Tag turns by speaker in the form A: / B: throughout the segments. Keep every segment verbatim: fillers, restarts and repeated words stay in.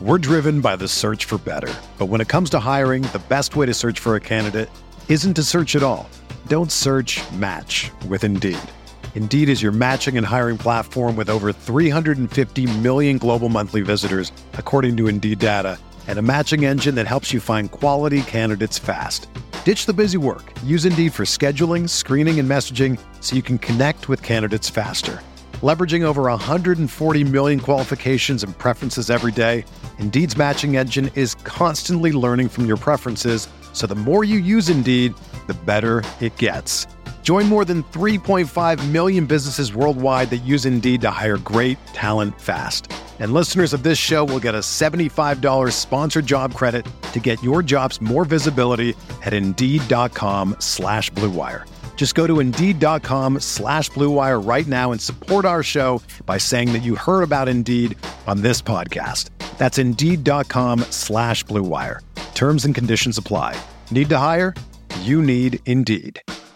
A: We're driven by the search for better. But when it comes to hiring, the best way to search for a candidate isn't to search at all. Don't search, match with Indeed. Indeed is your matching and hiring platform with over three hundred fifty million global monthly visitors, according to Indeed data, and a matching engine that helps you find quality candidates fast. Ditch the busy work. Use Indeed for scheduling, screening, and messaging so you can connect with candidates faster. Leveraging over one hundred forty million qualifications and preferences every day, Indeed's matching engine is constantly learning from your preferences, so the more you use Indeed, the better it gets. Join more than three point five million businesses worldwide that use Indeed to hire great talent fast. And listeners of this show will get a seventy-five dollars sponsored job credit to get your jobs more visibility at Indeed.com slash Blue Wire. Just go to Indeed.com slash Blue Wire right now and support our show by saying that you heard about Indeed on this podcast. That's Indeed.com slash Blue Wire. Terms and conditions apply. Need to hire? You need Indeed.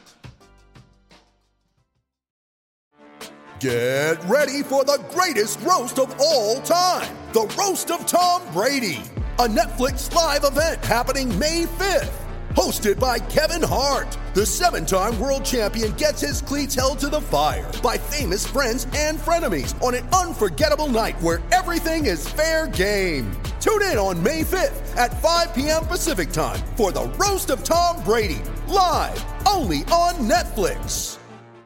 B: Get ready for the greatest roast of all time. The Roast of Tom Brady. A Netflix live event happening May fifth. Hosted by Kevin Hart, the seven-time world champion gets his cleats held to the fire by famous friends and frenemies on an unforgettable night where everything is fair game. Tune in on May fifth at five p.m. Pacific time for the Roast of Tom Brady, live only on Netflix.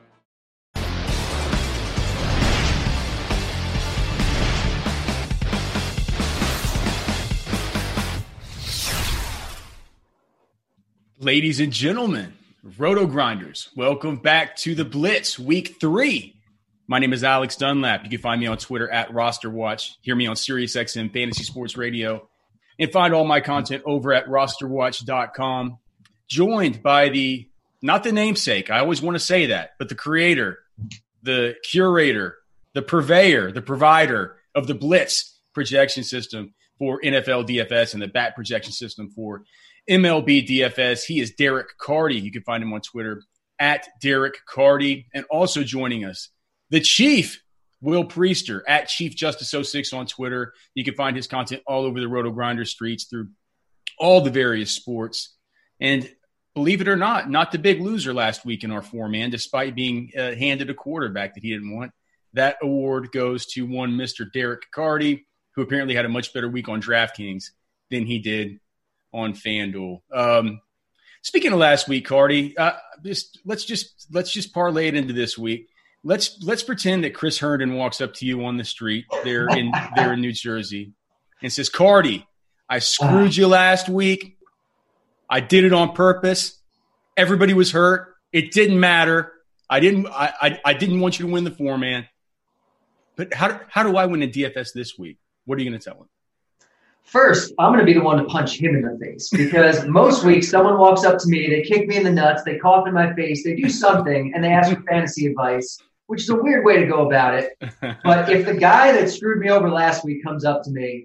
C: Ladies and gentlemen, Roto Grinders, welcome back to the Blitz Week three. My name is Alex Dunlap. You can find me on Twitter at RosterWatch. Hear me on SiriusXM Fantasy Sports Radio. And find all my content over at roster watch dot com. Joined by the, not the namesake, I always want to say that, but the creator, the curator, the purveyor, the provider of the Blitz projection system for N F L D F S and the bat projection system for M L B D F S. He is Derek Carty. You can find him on Twitter at Derek Carty. And also joining us, the Chief, Will Priester, at Chief Justice oh six on Twitter. You can find his content all over the Roto Grinder streets through all the various sports. And believe it or not, not the big loser last week in our four-man, despite being uh, handed a quarterback that he didn't want. That award goes to one Mister Derek Carty, who apparently had a much better week on DraftKings than he did on FanDuel. Um, speaking of last week, Carty, uh, just let's just let's just parlay it into this week. Let's let's pretend that Chris Herndon walks up to you on the street there in there in New Jersey and says, "Carty, I screwed you last week. I did it on purpose. Everybody was hurt. It didn't matter. I didn't I I, I didn't want you to win the four-man. But how how do I win a D F S this week? What are you going to tell him?"
D: First, I'm going to be the one to punch him in the face because most weeks someone walks up to me, they kick me in the nuts, they cough in my face, they do something, and they ask for fantasy advice, which is a weird way to go about it. But if the guy that screwed me over last week comes up to me,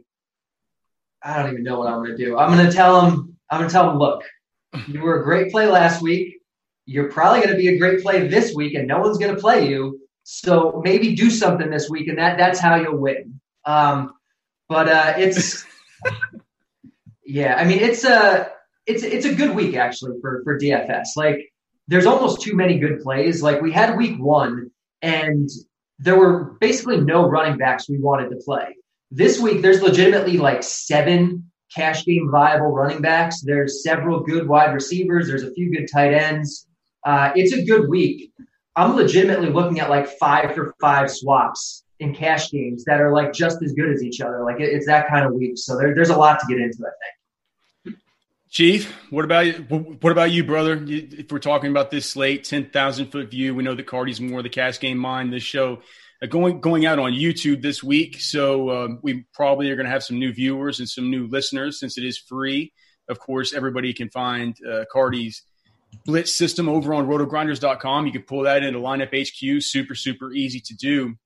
D: I don't even know what I'm going to do. I'm going to tell him, I'm going to tell him, look, you were a great play last week. You're probably going to be a great play this week, and no one's going to play you. So maybe do something this week, and that that's how you'll win. Um, but uh, it's – yeah, I mean, it's a it's it's a good week actually for for D F S. Like, there's almost too many good plays. Like, we had week one, and there were basically no running backs we wanted to play. This week, there's legitimately like seven cash game viable running backs. There's several good wide receivers. There's a few good tight ends. Uh, it's a good week. I'm legitimately looking at like five for five swaps in cash games that are like just as good as each other. Like, it, it's that kind of week. So there, there's a lot to get into, I think.
C: Chief, what about you? What about you, brother? If we're talking about this slate, ten thousand foot view, we know that Carty's more the cash game mind. This show uh, going going out on YouTube this week, so um, we probably are going to have some new viewers and some new listeners since it is free. Of course, everybody can find uh, Carty's Blitz system over on roto grinders dot com. You can pull that into Lineup H Q. Super, super easy to do.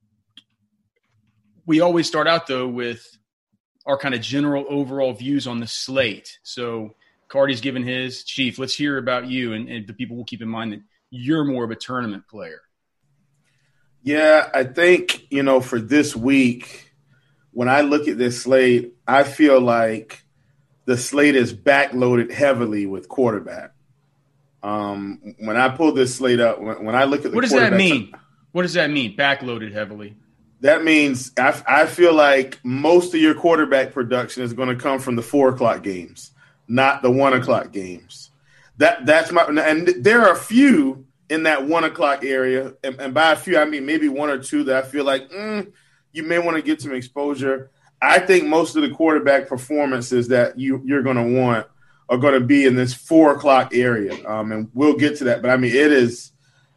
C: We always start out, though, with our kind of general overall views on the slate. So Carty's given his. Chief, let's hear about you, and, and the people will keep in mind that you're more of a tournament player.
E: Yeah, I think, you know, for this week, when I look at this slate, I feel like the slate is backloaded heavily with quarterback. Um, when I pull this slate up, when, when I look at the
C: what does that mean? What does that mean? Backloaded heavily.
E: That means I, I feel like most of your quarterback production is going to come from the four o'clock games, not the one o'clock games. That that's my and there are a few in that one o'clock area, and, and by a few I mean maybe one or two that I feel like mm, you may want to get some exposure. I think most of the quarterback performances that you you're going to want are going to be in this four o'clock area, um, and we'll get to that. But I mean, it is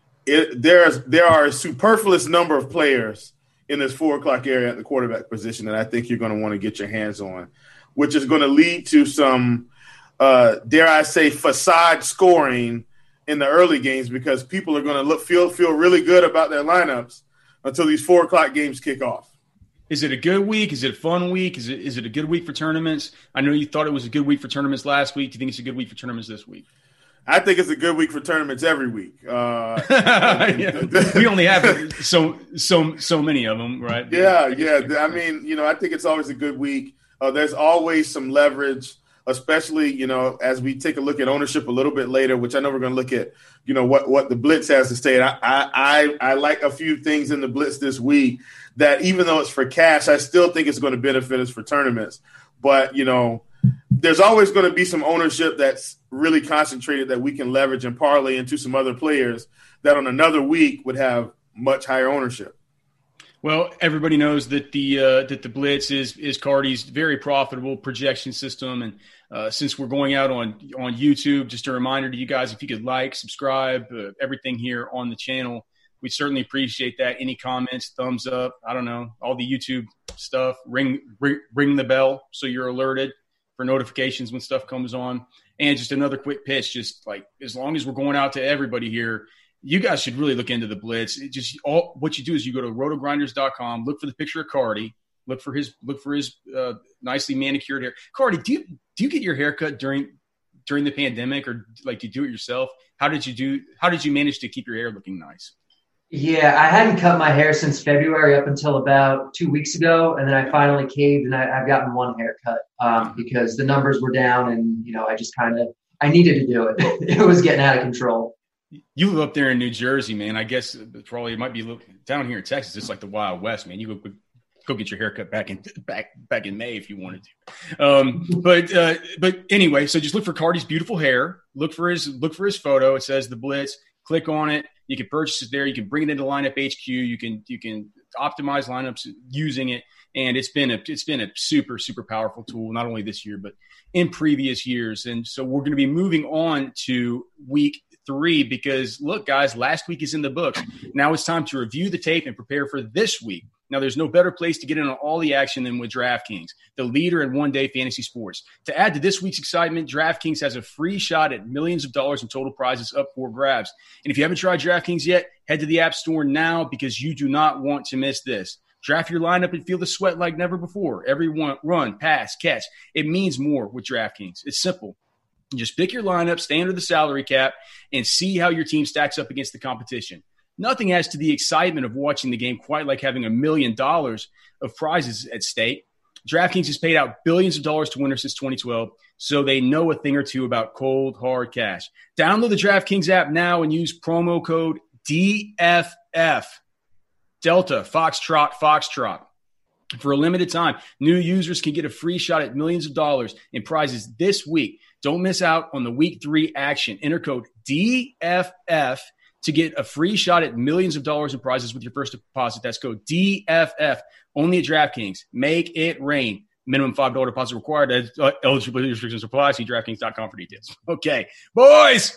E: it there's there are a superfluous number of players in this four o'clock area at the quarterback position that I think you're going to want to get your hands on, which is going to lead to some, uh, dare I say, facade scoring in the early games because people are going to look feel feel really good about their lineups until these four o'clock games kick off.
C: Is it a good week? Is it a fun week? Is it is it a good week for tournaments? I know you thought it was a good week for tournaments last week. Do you think it's a good week for tournaments this week?
E: I think it's a good week for tournaments every week. Uh,
C: yeah. We only have so so so many of them, right?
E: Yeah, yeah. I mean, you know, I think it's always a good week. Uh, there's always some leverage, especially, you know, as we take a look at ownership a little bit later, which I know we're going to look at, you know, what, what the Blitz has to say. And I, I, I like a few things in the Blitz this week that even though it's for cash, I still think it's going to benefit us for tournaments. But, you know, there's always going to be some ownership that's really concentrated that we can leverage and parlay into some other players that on another week would have much higher ownership.
C: Well, everybody knows that the uh, that the Blitz is is Cardi's very profitable projection system, and uh, since we're going out on on YouTube, just a reminder to you guys: if you could like, subscribe, uh, everything here on the channel, we certainly appreciate that. Any comments, thumbs up, I don't know, all the YouTube stuff. Ring ring, ring the bell so you're alerted for notifications when stuff comes on. And just another quick pitch, just like as long as we're going out to everybody here, you guys should really look into the Blitz. It just all what you do is you go to roto grinders dot com, look for the picture of Cardi, look for his look for his uh, nicely manicured hair. Cardi, do you do you get your haircut during during the pandemic, or like do you do it yourself? How did you do? How did you manage to keep your hair looking nice?
D: Yeah, I hadn't cut my hair since February up until about two weeks ago, and then I finally caved, and I, I've gotten one haircut um, because the numbers were down, and you know I just kind of I needed to do it. It was getting out of control.
C: You live up there in New Jersey, man. I guess probably it might be a little, down here in Texas. It's like the Wild West, man. You go go get your haircut back in back back in May if you wanted to. Um, but uh, but anyway, so just look for Cardi's beautiful hair. Look for his look for his photo. It says the Blitz. Click on it. You can purchase it there. You can bring it into Lineup H Q. You can you can optimize lineups using it, and it's been a it's been a super super powerful tool, not only this year but in previous years. And so we're going to be moving on to week three because look, guys, last week is in the books. Now it's time to review the tape and prepare for this week. Now, there's no better place to get in on all the action than with DraftKings, the leader in one-day fantasy sports. To add to this week's excitement, DraftKings has a free shot at millions of dollars in total prizes up for grabs. And if you haven't tried DraftKings yet, head to the App Store now because you do not want to miss this. Draft your lineup and feel the sweat like never before. Every one, run, pass, catch. It means more with DraftKings. It's simple. You just pick your lineup, stay under the salary cap, and see how your team stacks up against the competition. Nothing adds to the excitement of watching the game quite like having a million dollars of prizes at stake. DraftKings has paid out billions of dollars to winners since twenty twelve, so they know a thing or two about cold, hard cash. Download the DraftKings app now and use promo code D F F, Delta, Foxtrot, Foxtrot. For a limited time, new users can get a free shot at millions of dollars in prizes this week. Don't miss out on the week three action. Enter code D F F to get a free shot at millions of dollars in prizes with your first deposit. That's code D F F, only at DraftKings. Make it rain. Minimum five dollars deposit required. Uh, eligibility restrictions apply. See DraftKings dot com for details. Okay, boys,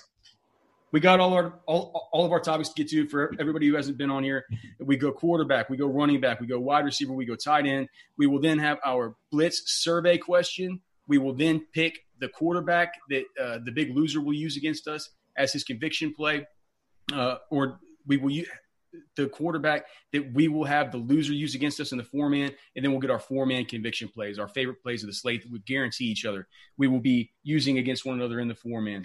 C: we got all our all, all of our topics to get to for everybody who hasn't been on here. We go quarterback, we go running back, we go wide receiver, we go tight end. We will then have our Blitz survey question. We will then pick the quarterback that uh, the big loser will use against us as his conviction play. Uh, or we will use the quarterback that we will have the loser use against us in the four-man, and then we'll get our four-man conviction plays, our favorite plays of the slate that we guarantee each other we will be using against one another in the four-man.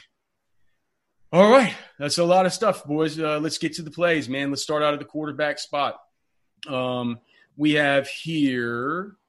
C: All right, that's a lot of stuff, boys. Uh, let's get to the plays, man. Let's start out at the quarterback spot. Um, we have here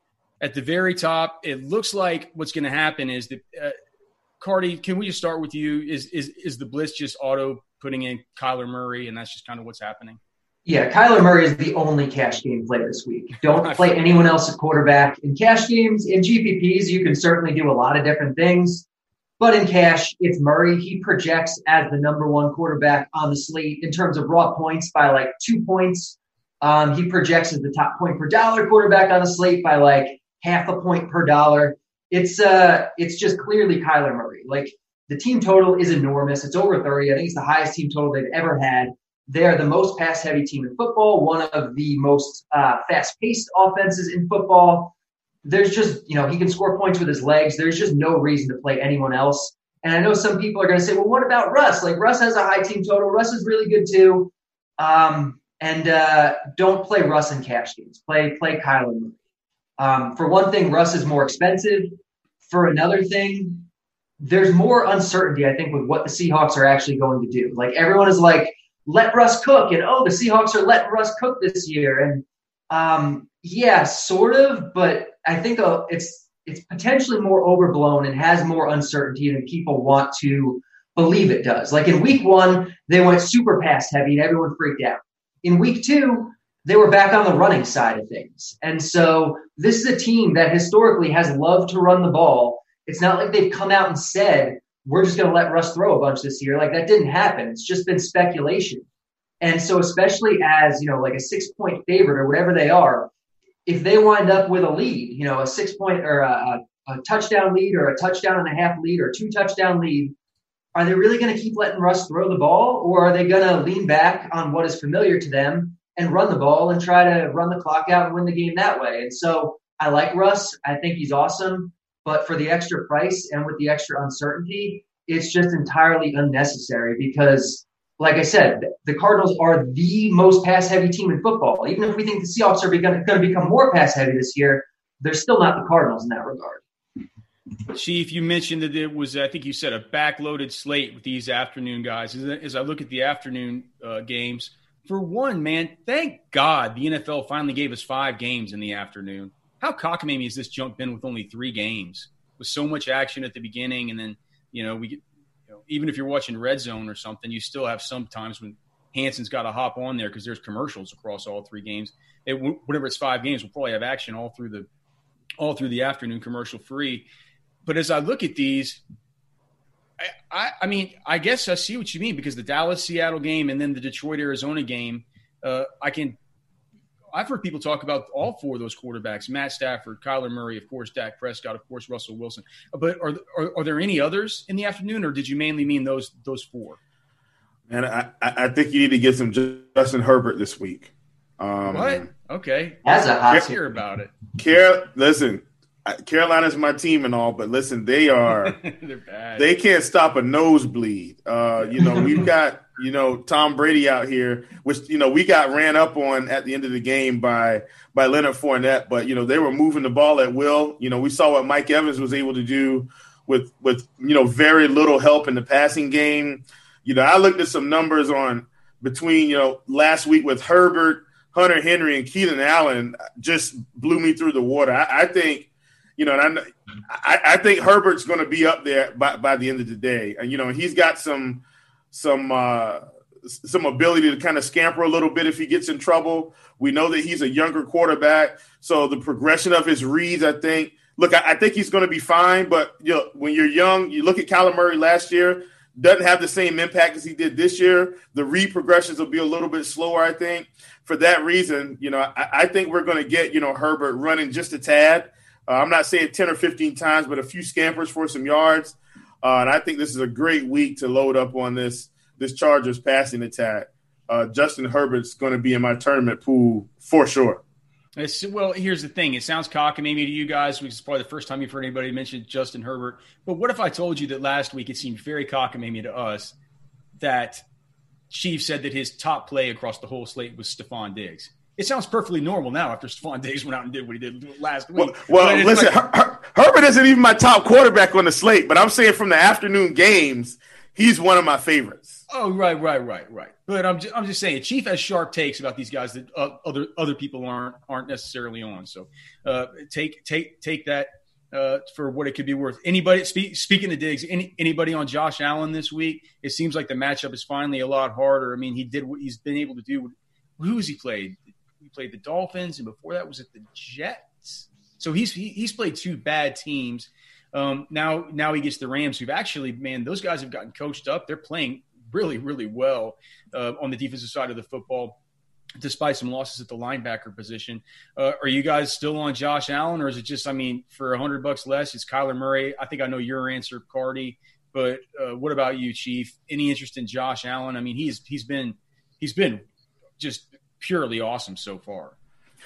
C: at the very top, it looks like what's going to happen is that uh, Cardi, can we just start with you? Is is is the Blitz just auto putting in Kyler Murray, and that's just kind of what's happening?
D: Yeah, Kyler Murray is the only cash game play this week. Don't play anyone else at quarterback. In cash games, in G P Ps, you can certainly do a lot of different things. But in cash, it's Murray. He projects as the number one quarterback on the slate in terms of raw points by like two points. Um, he projects as the top point per dollar quarterback on the slate by like half a point per dollar. It's uh, it's just clearly Kyler Murray. Like the team total is enormous. It's over thirty. I think it's the highest team total they've ever had. They're the most pass-heavy team in football, one of the most uh, fast-paced offenses in football. There's just, you know, he can score points with his legs. There's just no reason to play anyone else. And I know some people are going to say, well, what about Russ? Like, Russ has a high team total. Russ is really good too. Um, and uh, don't play Russ in cash games. Play play Kyler Murray. Um, for one thing, Russ is more expensive. For another thing, there's more uncertainty, I think, with what the Seahawks are actually going to do. Like, everyone is like, let Russ cook. And, oh, the Seahawks are letting Russ cook this year. And, um, yeah, sort of. But I think uh, it's it's potentially more overblown and has more uncertainty than people want to believe it does. Like in week one, they went super pass heavy and everyone freaked out. In week two, they were back on the running side of things. And so this is a team that historically has loved to run the ball. It's not like they've come out and said, we're just going to let Russ throw a bunch this year. Like that didn't happen. It's just been speculation. And so especially as, you know, like a six-point favorite or whatever they are, if they wind up with a lead, you know, a six-point or a, a touchdown lead or a touchdown and a half lead or two touchdown lead, are they really going to keep letting Russ throw the ball, or are they going to lean back on what is familiar to them and run the ball and try to run the clock out and win the game that way? And so I like Russ. I think he's awesome. But for the extra price and with the extra uncertainty, it's just entirely unnecessary because, like I said, the Cardinals are the most pass-heavy team in football. Even if we think the Seahawks are going to become more pass-heavy this year, they're still not the Cardinals in that regard.
C: Chief, you mentioned that it was, I think you said, a backloaded slate with these afternoon guys. As I look at the afternoon uh, games, for one, man, thank God the N F L finally gave us five games in the afternoon. How cockamamie has this junk been with only three games? With so much action at the beginning, and then, you know, we get, you know, even if you're watching Red Zone or something, you still have some times when Hanson's got to hop on there because there's commercials across all three games. It, whenever it's five games, we'll probably have action all through the all through the afternoon, commercial free. But as I look at these, I, I, I mean, I guess I see what you mean because the Dallas-Seattle game and then the Detroit-Arizona game, uh, I can. I've heard people talk about all four of those quarterbacks: Matt Stafford, Kyler Murray, of course, Dak Prescott, of course, Russell Wilson. But are are, are there any others in the afternoon, or did you mainly mean those those four?
E: And I, I think you need to get some Justin Herbert this week. Um,
C: what? Okay,
D: that's a hot.
C: Let's hear about it.
E: Car- listen, Carolina's my team and all, but listen, they are
C: they're bad.
E: They can't stop a nosebleed. Uh, you know, we've got. You know, Tom Brady out here, which, you know, we got ran up on at the end of the game by by Leonard Fournette. But, you know, they were moving the ball at will. You know, we saw what Mike Evans was able to do with, with you know, very little help in the passing game. You know, I looked at some numbers on between, you know, last week with Herbert, Hunter Henry, and Keenan Allen just blew me through the water. I, I think, you know, and I, I think Herbert's going to be up there by, by the end of the day. And, you know, he's got some – some uh, some ability to kind of scamper a little bit if he gets in trouble. We know that he's a younger quarterback, so the progression of his reads, I think, look, I, I think he's going to be fine, but you know, when you're young, you look at Kyler Murray last year, doesn't have the same impact as he did this year. The read progressions will be a little bit slower, I think. For that reason, you know, I, I think we're going to get, you know, Herbert running just a tad. Uh, I'm not saying ten or fifteen times, but a few scampers for some yards. Uh, and I think this is a great week to load up on this this Chargers passing attack. Uh, Justin Herbert's going to be in my tournament pool for sure.
C: It's, well, here's the thing. It sounds cockamamie to you guys, which is probably the first time you've heard anybody mention Justin Herbert. But what if I told you that last week it seemed very cockamamie to us that Chief said that his top play across the whole slate was Stephon Diggs? It sounds perfectly normal now after Stephon Diggs went out and did what he did last week.
E: Well, well listen, like, Her- Her- Herbert isn't even my top quarterback on the slate, but I'm saying from the afternoon games, he's one of my favorites.
C: Oh, right, right, right, right. But I'm just, I'm just saying, Chief has sharp takes about these guys that uh, other other people aren't aren't necessarily on. So uh, take take take that uh, for what it could be worth. Anybody speak, speaking of digs, any, anybody on Josh Allen this week? It seems like the matchup is finally a lot harder. I mean, he did what he's been able to do. Who has he played? He played the Dolphins, and before that was it the Jets. So he's he, he's played two bad teams. Um, now now he gets the Rams, who've actually, man, those guys have gotten coached up. They're playing really, really well uh, on the defensive side of the football, despite some losses at the linebacker position. Uh, are you guys still on Josh Allen, or is it just, I mean, for a hundred bucks less, it's Kyler Murray? I think I know your answer, Cardi, but uh, what about you, Chief? Any interest in Josh Allen? I mean, he's he's been he's been just purely awesome so far.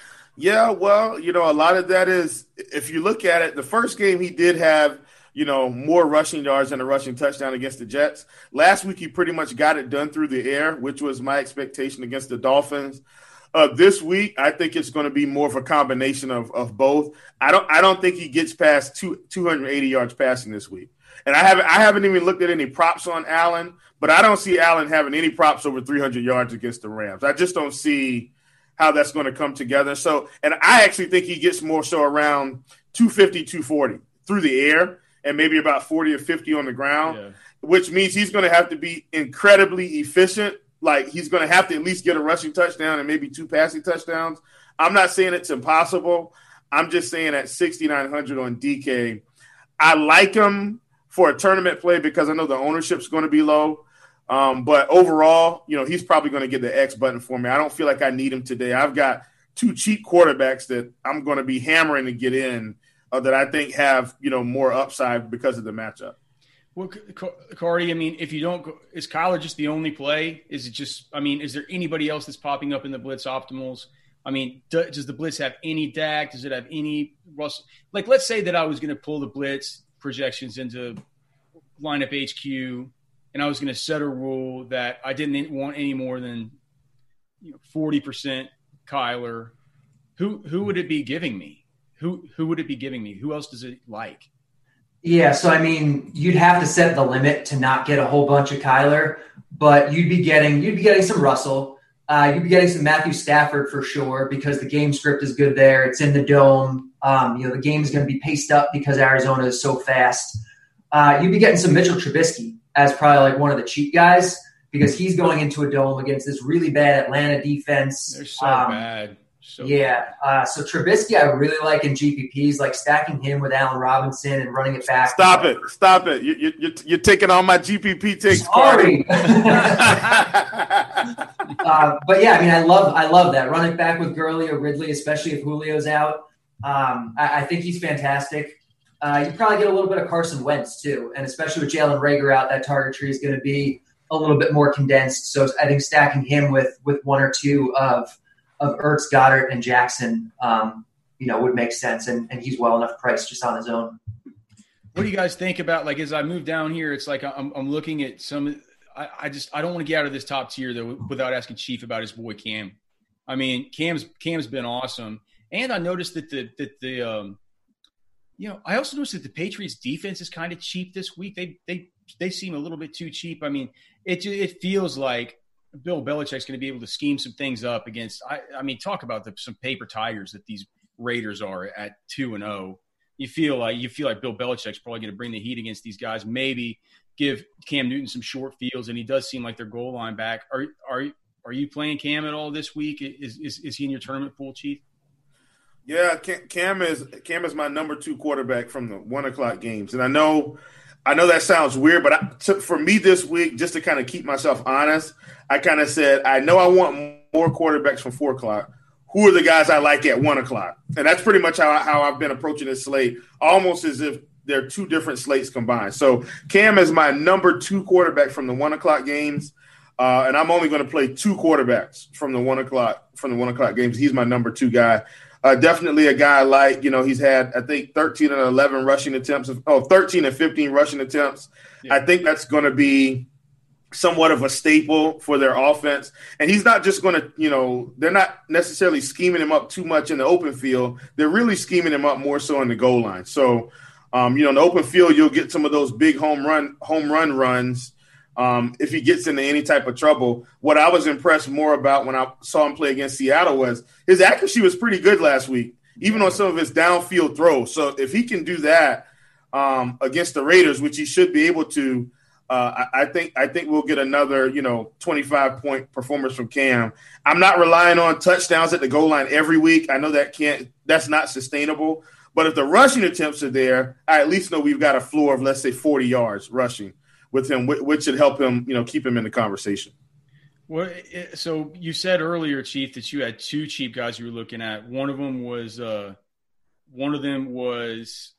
E: Yeah, well, you know, a lot of that is, if you look at it, the first game he did have, you know, more rushing yards and a rushing touchdown against the Jets. Last week, he pretty much got it done through the air, which was my expectation against the Dolphins. Uh, this week, I think it's going to be more of a combination of, of both. I don't I don't think he gets past two, two hundred eighty yards passing this week. And I haven't I haven't even looked at any props on Allen, but I don't see Allen having any props over three hundred yards against the Rams. I just don't see how that's going to come together. So, and I actually think he gets more so around two fifty, two forty through the air, and maybe about forty or fifty on the ground, yeah. Which means he's going to have to be incredibly efficient. Like, he's going to have to at least get a rushing touchdown and maybe two passing touchdowns. I'm not saying it's impossible. I'm just saying at sixty-nine hundred on D K, I like him for a tournament play because I know the ownership's going to be low. Um, but overall, you know, he's probably going to get the X button for me. I don't feel like I need him today. I've got two cheap quarterbacks that I'm going to be hammering to get in uh, that I think have, you know, more upside because of the matchup.
C: Well, Cardi, I mean, if you don't go, is Kyler just the only play? Is it just, I mean, is there anybody else that's popping up in the blitz optimals? I mean, do, does the blitz have any Dak? Does it have any Russell? Like, let's say that I was going to pull the blitz projections into lineup H Q, and I was going to set a rule that I didn't want any more than, you know, forty percent Kyler. Who who would it be giving me? Who who would it be giving me? Who else does it like?
D: Yeah, so I mean, you'd have to set the limit to not get a whole bunch of Kyler, but you'd be getting you'd be getting some Russell. Uh, you'd be getting some Matthew Stafford for sure because the game script is good there. It's in the dome. Um, you know, the game is going to be paced up because Arizona is so fast. Uh, you'd be getting some Mitchell Trubisky as probably like one of the cheap guys because he's going into a dome against this really bad Atlanta defense.
C: They're so
D: um,
C: bad. So
D: yeah. Uh, so Trubisky, I really like in G P Ps, like stacking him with Allen Robinson and running it back.
E: Stop it. Stop it. You, you, you're, you're taking all my G P P takes.
D: Sorry. uh, but yeah, I mean, I love, I love that. Run it back with Gurley or Ridley, especially if Julio's out. Um, I, I think he's fantastic. Uh, you probably get a little bit of Carson Wentz too. And especially with Jalen Reagor out, that target tree is going to be a little bit more condensed. So I think stacking him with, with one or two of, of Ertz, Goddard, and Jackson, um, you know, would make sense. And, and he's well enough priced just on his own.
C: What do you guys think about, like, as I move down here, it's like I'm, I'm looking at some I, – I just – I don't want to get out of this top tier, though, without asking Chief about his boy Cam. I mean, Cam's Cam's been awesome. And I noticed that the – that the um, you know, I also noticed that the Patriots defense is kind of cheap this week. They they they seem a little bit too cheap. I mean, it it feels like – Bill Belichick's going to be able to scheme some things up against. I, I mean, talk about the, some paper tigers that these Raiders are at two and zero. You feel like you feel like Bill Belichick's probably going to bring the heat against these guys. Maybe give Cam Newton some short fields, and he does seem like their goal line back. Are are are you playing Cam at all this week? Is is, is he in your tournament pool, Chief?
E: Yeah, Cam is Cam is my number two quarterback from the one o'clock games, and I know. I know that sounds weird, but I, to, for me this week, just to kind of keep myself honest, I kind of said, I know I want more quarterbacks from four o'clock. Who are the guys I like at one o'clock? And that's pretty much how, I, how I've been approaching this slate, almost as if they're two different slates combined. So Cam is my number two quarterback from the one o'clock games, uh, and I'm only going to play two quarterbacks from the one o'clock from the one o'clock games. He's my number two guy. Uh, definitely a guy like, you know, he's had, I think, thirteen and eleven rushing attempts. Oh, thirteen and fifteen rushing attempts. Yeah. I think that's going to be somewhat of a staple for their offense. And he's not just going to, you know, they're not necessarily scheming him up too much in the open field. They're really scheming him up more so in the goal line. So, um, you know, in the open field, you'll get some of those big home run, home run runs. Um, if he gets into any type of trouble. What I was impressed more about when I saw him play against Seattle was his accuracy was pretty good last week, even on some of his downfield throws. So if he can do that um, against the Raiders, which he should be able to, uh, I, I think I think we'll get another, you know, twenty-five point performance from Cam. I'm not relying on touchdowns at the goal line every week. I know that can't that's not sustainable. But if the rushing attempts are there, I at least know we've got a floor of, let's say, forty yards rushing with him, which should help him, you know, keep him in the conversation.
C: Well, so you said earlier, Chief, that you had two cheap guys you were looking at. One of them was uh, one of them was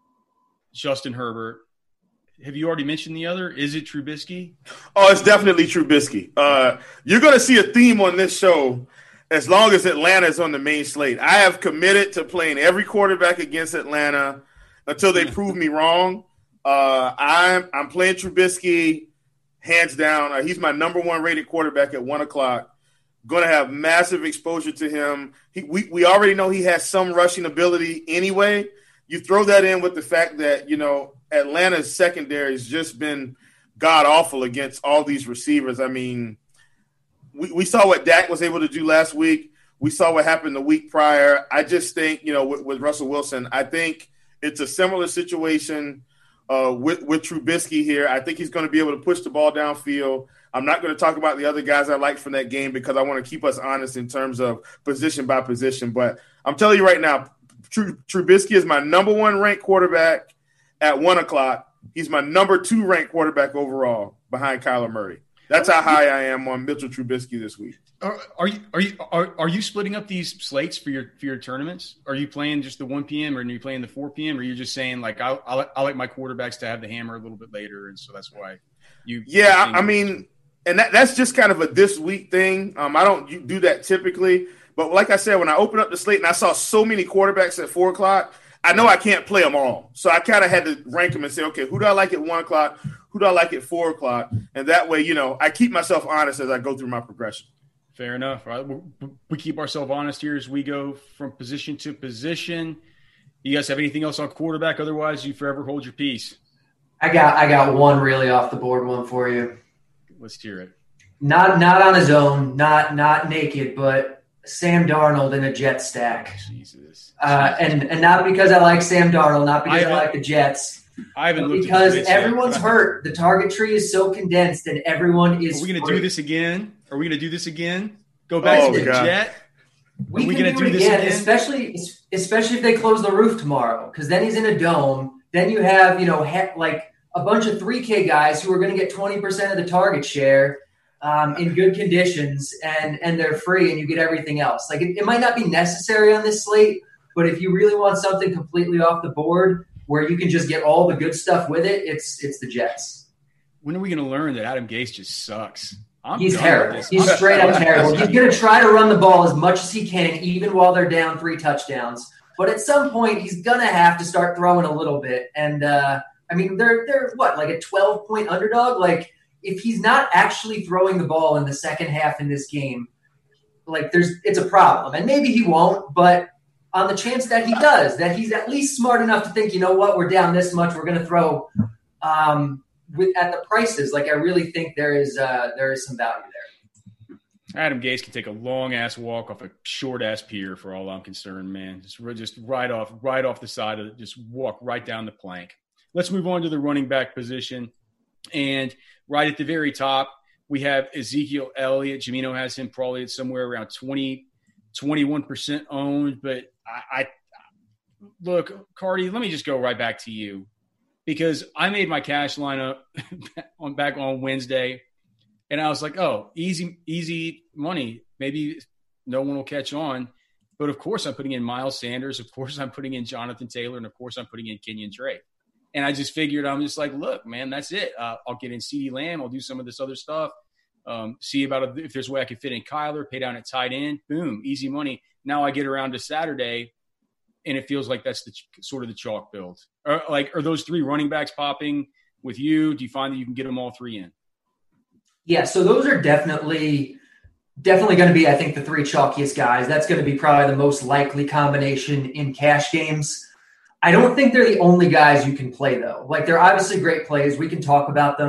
C: Justin Herbert. Have you already mentioned the other? Is it Trubisky?
E: Oh, it's definitely Trubisky. Uh, you're going to see a theme on this show as long as Atlanta is on the main slate. I have committed to playing every quarterback against Atlanta until they prove me wrong. Uh, I'm I'm playing Trubisky hands down. Uh, he's my number one rated quarterback at one o'clock. Going to have massive exposure to him. He, we we already know he has some rushing ability anyway. You throw that in with the fact that, you know, Atlanta's secondary has just been god awful against all these receivers. I mean, we, we saw what Dak was able to do last week. We saw what happened the week prior. I just think, you know, with, with Russell Wilson, I think it's a similar situation uh, with, with Trubisky here. I think he's going to be able to push the ball downfield. I'm not going to talk about the other guys I like from that game because I want to keep us honest in terms of position by position. But I'm telling you right now, Tr- Trubisky is my number one ranked quarterback at one o'clock. He's my number two ranked quarterback overall behind Kyler Murray. That's how high I am on Mitchell Trubisky this week.
C: Are, are you are you are, are you splitting up these slates for your for your tournaments? Are you playing just the one p.m. or are you playing the four p.m. or are you just saying like I I I like my quarterbacks to have the hammer a little bit later, and so that's why you?
E: Yeah, I mean, and that, that's just kind of a this week thing. Um, I don't do that typically, but like I said, when I opened up the slate and I saw so many quarterbacks at four o'clock, I know I can't play them all. So I kind of had to rank them and say, okay, who do I like at one o'clock? Who do I like at four o'clock? And that way, you know, I keep myself honest as I go through my progression.
C: Fair enough. Right? We keep ourselves honest here as we go from position to position. You guys have anything else on quarterback? Otherwise, you forever hold your peace.
D: I got I got one really off the board one for you.
C: Let's hear it.
D: Not not on his own, not not naked, but Sam Darnold in a Jet stack.
C: Jesus.
D: Uh, and and not because I like Sam Darnold, not because I, I like the Jets.
C: I haven't looked
D: because
C: at
D: everyone's
C: yet.
D: hurt. The target tree is so condensed, and everyone is.
C: Are we going to
D: free.
C: do this again? Are we going to do this again? Go back
E: oh,
C: to the
E: God.
C: Jet?
D: We,
C: Are we
D: can
C: going to
D: do,
C: do
D: it
C: this
D: again,
C: again?
D: especially especially if they close the roof tomorrow, because then he's in a dome. Then you have you know he, like a bunch of three K guys who are going to get twenty percent of the target share um, in good conditions, and and they're free, and you get everything else. Like it, it might not be necessary on this slate, but if you really want something completely off the board, where you can just get all the good stuff with it, it's it's the Jets.
C: When are we going to learn that Adam Gase just sucks? I'm
D: He's
C: done
D: terrible.
C: with this.
D: He's
C: I'm
D: straight
C: done
D: up
C: with
D: terrible.
C: this.
D: He's going to try to run the ball as much as he can, even while they're down three touchdowns. But at some point, he's going to have to start throwing a little bit. And, uh, I mean, they're, they're what, like a twelve-point underdog? Like, if he's not actually throwing the ball in the second half in this game, like, there's it's a problem. And maybe he won't, but on the chance that he does, that he's at least smart enough to think, you know what, we're down this much, we're going to throw um, with, at the prices. Like, I really think there is uh, there is some value there.
C: Adam Gase can take a long-ass walk off a short-ass pier for all I'm concerned, man. Just, just right off right off the side of it, just walk right down the plank. Let's move on to the running back position. And right at the very top, we have Ezekiel Elliott. Jamino has him probably at somewhere around twenty, twenty-one percent owned. But I, I look, Cardi, let me just go right back to you because I made my cash lineup on back on Wednesday. And I was like, oh, easy, easy money. Maybe no one will catch on. But, of course, I'm putting in Miles Sanders. Of course, I'm putting in Jonathan Taylor. And, of course, I'm putting in Kenyon Drake. And I just figured I'm just like, look, man, that's it. Uh, I'll get in CeeDee Lamb. I'll do some of this other stuff. Um, see about if there's a way I can fit in Kyler, pay down at tight end. Boom, easy money. Now I get around to Saturday, and it feels like that's the sort of the chalk build. Are, like, are those three running backs popping with you? Do you find that you can get them all three in?
D: Yeah, so those are definitely definitely going to be, I think, the three chalkiest guys. That's going to be probably the most likely combination in cash games. I don't think they're the only guys you can play, though. Like, they're obviously great plays. We can talk about them.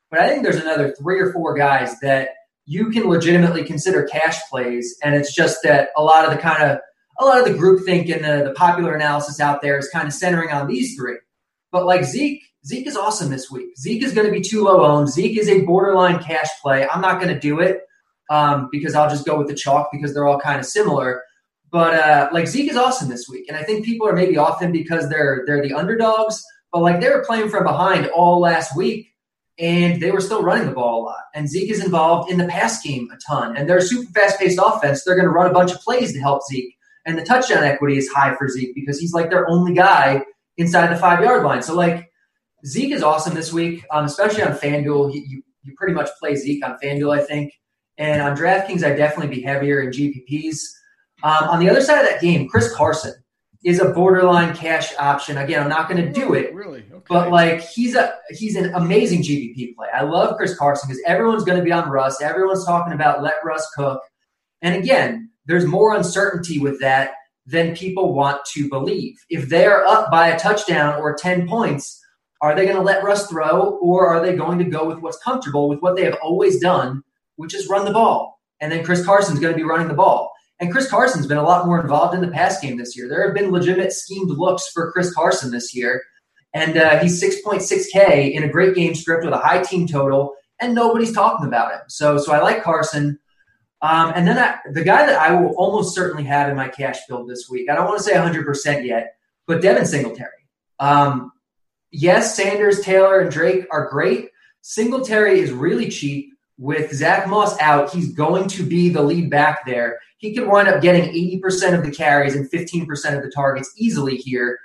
D: But I think there's another three or four guys that you can legitimately consider cash plays, and it's just that a lot of the kind of a lot of the groupthink and the, the popular analysis out there is kind of centering on these three. But like Zeke, Zeke is awesome this week. Zeke is going to be too low owned. Zeke is a borderline cash play. I'm not going to do it um, because I'll just go with the chalk because they're all kind of similar. But uh, like Zeke is awesome this week, and I think people are maybe off him because they're they're the underdogs. But like they were playing from behind all last week, and they were still running the ball a lot. And Zeke is involved in the pass game a ton, and they're a super fast-paced offense. They're going to run a bunch of plays to help Zeke. And the touchdown equity is high for Zeke because he's like their only guy inside the five-yard line. So, like, Zeke is awesome this week, um, especially on FanDuel. He, you, you pretty much play Zeke on FanDuel, I think. And on DraftKings, I'd definitely be heavier in G P Ps. Um, on the other side of that game, Chris Carson is a borderline cash option. Again, I'm not going to do it.
C: Really? Okay.
D: But, like, he's a he's an amazing G P P play. I love Chris Carson because everyone's going to be on Russ. Everyone's talking about let Russ cook. And, again, there's more uncertainty with that than people want to believe. If they're up by a touchdown or ten points, are they going to let Russ throw, or are they going to go with what's comfortable with what they have always done, which is run the ball? And then Chris Carson's going to be running the ball. And Chris Carson's been a lot more involved in the pass game this year. There have been legitimate schemed looks for Chris Carson this year. And uh, he's six point six K in a great game script with a high team total, and nobody's talking about him. So, so I like Carson. Um, and then I, the guy that I will almost certainly have in my cash build this week, I don't want to say one hundred percent yet, but Devin Singletary. Um, yes, Sanders, Taylor, and Drake are great. Singletary is really cheap. With Zach Moss out, he's going to be the lead back there. He could wind up getting eighty percent of the carries and fifteen percent of the targets easily here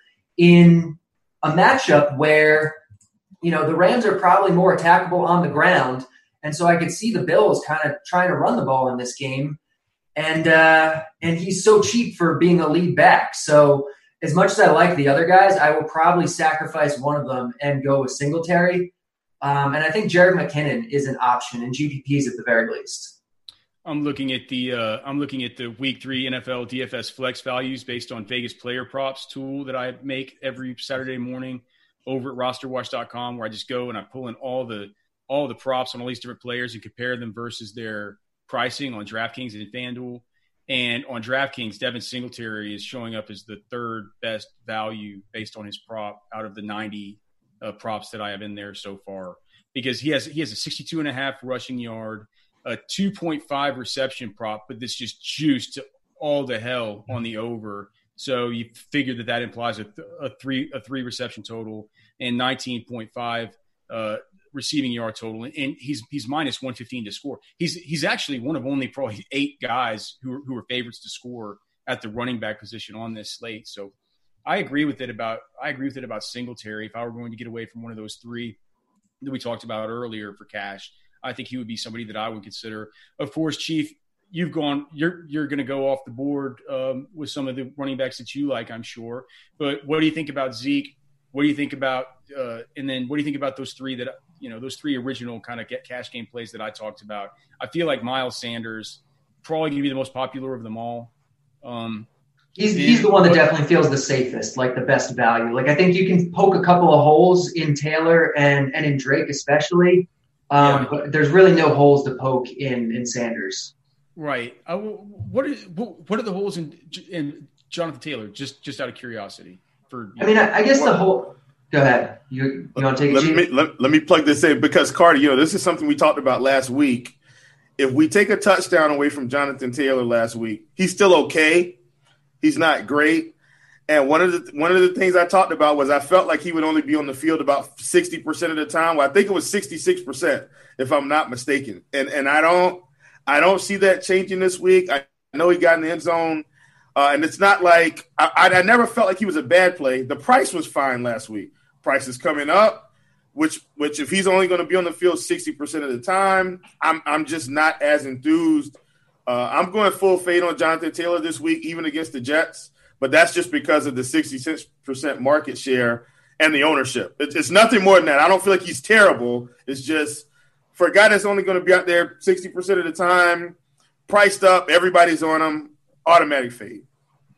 D: in a matchup where, you know, the Rams are probably more attackable on the ground. And so I could see the Bills kind of trying to run the ball in this game. And uh, and he's so cheap for being a lead back. So as much as I like the other guys, I will probably sacrifice one of them and go with Singletary. Um, and I think Jerick McKinnon is an option in G P Ps at the very least.
C: I'm looking at the uh, I'm looking at the Week Three N F L D F S flex values based on Vegas Player Props tool that I make every Saturday morning over at roster watch dot com, where I just go and I pull in all the all the props on all these different players and compare them versus their pricing on DraftKings and FanDuel. And on DraftKings, Devin Singletary is showing up as the third best value based on his prop out of the ninety uh, props that I have in there so far, because he has he has a sixty-two and a half rushing yard, a two point five reception prop, but this just juiced to all the hell on the over. So you figure that that implies a, th- a three a three reception total and nineteen point five uh, receiving yard total, and he's he's minus one fifteen to score. He's he's actually one of only probably eight guys who are, who are favorites to score at the running back position on this slate. So I agree with it about I agree with it about Singletary. If I were going to get away from one of those three that we talked about earlier for cash, I think he would be somebody that I would consider. Of course, Chief, you've gone you're you're going to go off the board um, with some of the running backs that you like, I'm sure. But what do you think about Zeke? What do you think about uh, and then what do you think about those three that you know those three original kind of get cash game plays that I talked about? I feel like Miles Sanders probably going to be the most popular of them all. Um,
D: he's he's the one that definitely feels the safest, like the best value. Like I think you can poke a couple of holes in Taylor and and in Drake especially, um, yeah. but there's really no holes to poke in in Sanders.
C: Right. Uh, what are what are the holes in in Jonathan Taylor? Just just out of curiosity. For
D: I mean, I, I guess the whole. Go ahead. You you want to take it?
E: Let me let, let me plug this in because Carter, you know, this is something we talked about last week. If we take a touchdown away from Jonathan Taylor last week, he's still okay. He's not great. And one of the one of the things I talked about was I felt like he would only be on the field about sixty percent of the time. Well, I think it was sixty-six percent, if I'm not mistaken. And and I don't I don't see that changing this week. I know he got in the end zone. Uh, and it's not like I, I never felt like he was a bad play. The price was fine last week. Price is coming up, which which if he's only going to be on the field sixty percent of the time, I'm I'm just not as enthused. Uh, I'm going full fade on Jonathan Taylor this week, even against the Jets. But that's just because of the sixty-six percent market share and the ownership. It, it's nothing more than that. I don't feel like he's terrible. It's just for a guy that's only going to be out there sixty percent of the time, priced up, everybody's on him. Automatic fade.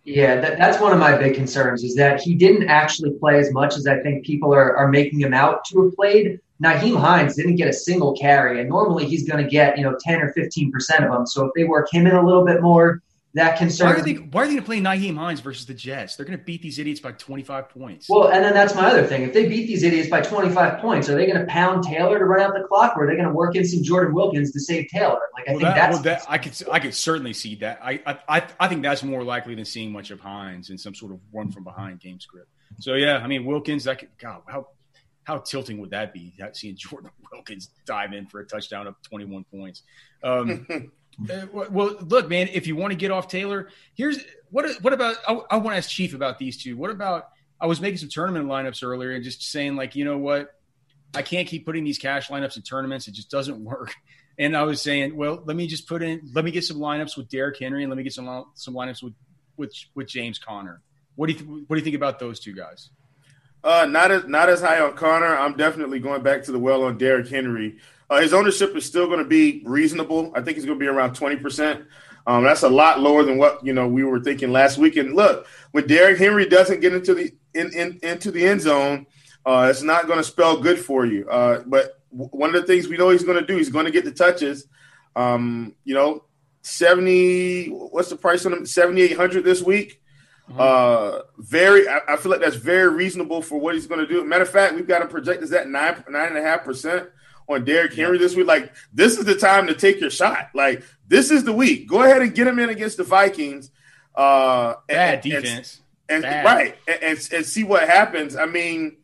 D: Yeah, that, that's one of my big concerns is that he didn't actually play as much as I think people are, are making him out to have played. Nyheim Hines didn't get a single carry, and normally he's going to get, you know, ten or fifteen percent of them. So if they work him in a little bit more, that concerns
C: Why are they, why are they going to play Nyheim Hines versus the Jets? They're going to beat these idiots by twenty-five points.
D: Well, and then that's my other thing. If they beat these idiots by twenty-five points, are they going to pound Taylor to run out the clock, or are they going to work in some Jordan Wilkins to save Taylor? Like I
C: well,
D: think
C: that,
D: that's
C: well, that I could I could certainly see that. I I I think that's more likely than seeing much of Hines in some sort of run from behind game script. So yeah, I mean Wilkins. That could, God, how how tilting would that be? Seeing Jordan Wilkins dive in for a touchdown of twenty-one points. Um, Uh, well, look, man, if you want to get off Taylor, here's what what about I, I want to ask Chief about these two. What about I was making some tournament lineups earlier and just saying, like, you know what? I can't keep putting these cash lineups in tournaments. It just doesn't work. And I was saying, well, let me just put in let me get some lineups with Derrick Henry and let me get some some lineups with with, with James Conner. What do you th- what do you think about those two guys?
E: Uh, not as not as high on Conner. I'm definitely going back to the well on Derrick Henry. Uh, his ownership is still going to be reasonable. I think he's going to be around twenty percent. Um, that's a lot lower than what you know we were thinking last week. And look, when Derrick Henry doesn't get into the in, in into the end zone, uh, it's not going to spell good for you. Uh, but w- one of the things we know he's going to do, he's going to get the touches. Um, you know, seventy. What's the price on him? seventy-eight hundred this week. Mm-hmm. Uh, very. I, I feel like that's very reasonable for what he's going to do. Matter of fact, we've got him projected at nine nine and a half percent. On Derrick Henry this week. Like, this is the time to take your shot. Like, this is the week. Go ahead and get him in against the Vikings. Uh,
C: Bad
E: and,
C: defense.
E: And,
C: Bad.
E: and right. And, and, and see what happens. I mean,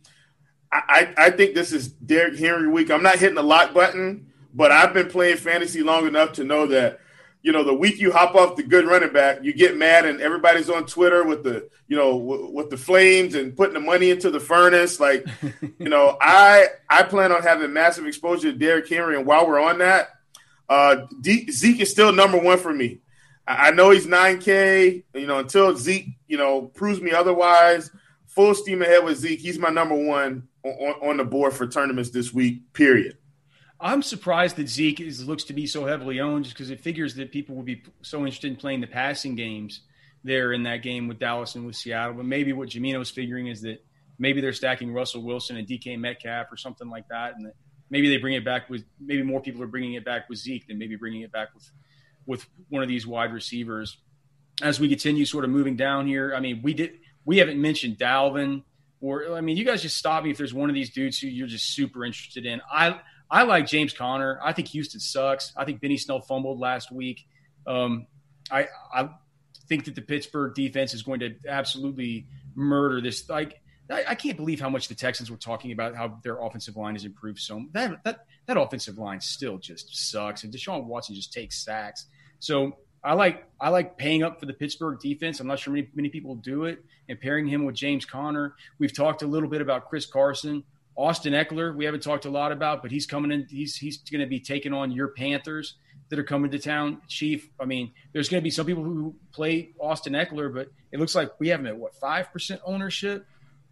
E: I, I think this is Derrick Henry week. I'm not hitting the lock button, but I've been playing fantasy long enough to know that, you know, the week you hop off the good running back, you get mad and everybody's on Twitter with the, you know, w- with the flames and putting the money into the furnace. Like, you know, I I plan on having massive exposure to Derrick Henry. And while we're on that, uh, D- Zeke is still number one for me. I, I know he's nine K, you know, until Zeke, you know, proves me otherwise. Full steam ahead with Zeke. He's my number one on, on the board for tournaments this week, period.
C: I'm surprised that Zeke is, looks to be so heavily owned just because it figures that people will be so interested in playing the passing games there in that game with Dallas and with Seattle. But maybe what Jamino's figuring is that maybe they're stacking Russell Wilson and D K Metcalf or something like that, and that maybe they bring it back with – maybe more people are bringing it back with Zeke than maybe bringing it back with, with one of these wide receivers. As we continue sort of moving down here, I mean, we did we haven't mentioned Dalvin or – I mean, you guys just stop me if there's one of these dudes who you're just super interested in. I – I like James Conner. I think Houston sucks. I think Benny Snell fumbled last week. Um, I I think that the Pittsburgh defense is going to absolutely murder this. Like I, I can't believe how much the Texans were talking about how their offensive line has improved. So that that that offensive line still just sucks, and Deshaun Watson just takes sacks. So I like I like paying up for the Pittsburgh defense. I'm not sure many many people do it, and pairing him with James Conner. We've talked a little bit about Chris Carson. Austin Eckler, we haven't talked a lot about, but he's coming in. He's he's going to be taking on your Panthers that are coming to town, Chief. I mean, there's going to be some people who play Austin Eckler, but it looks like we have him at what five percent ownership.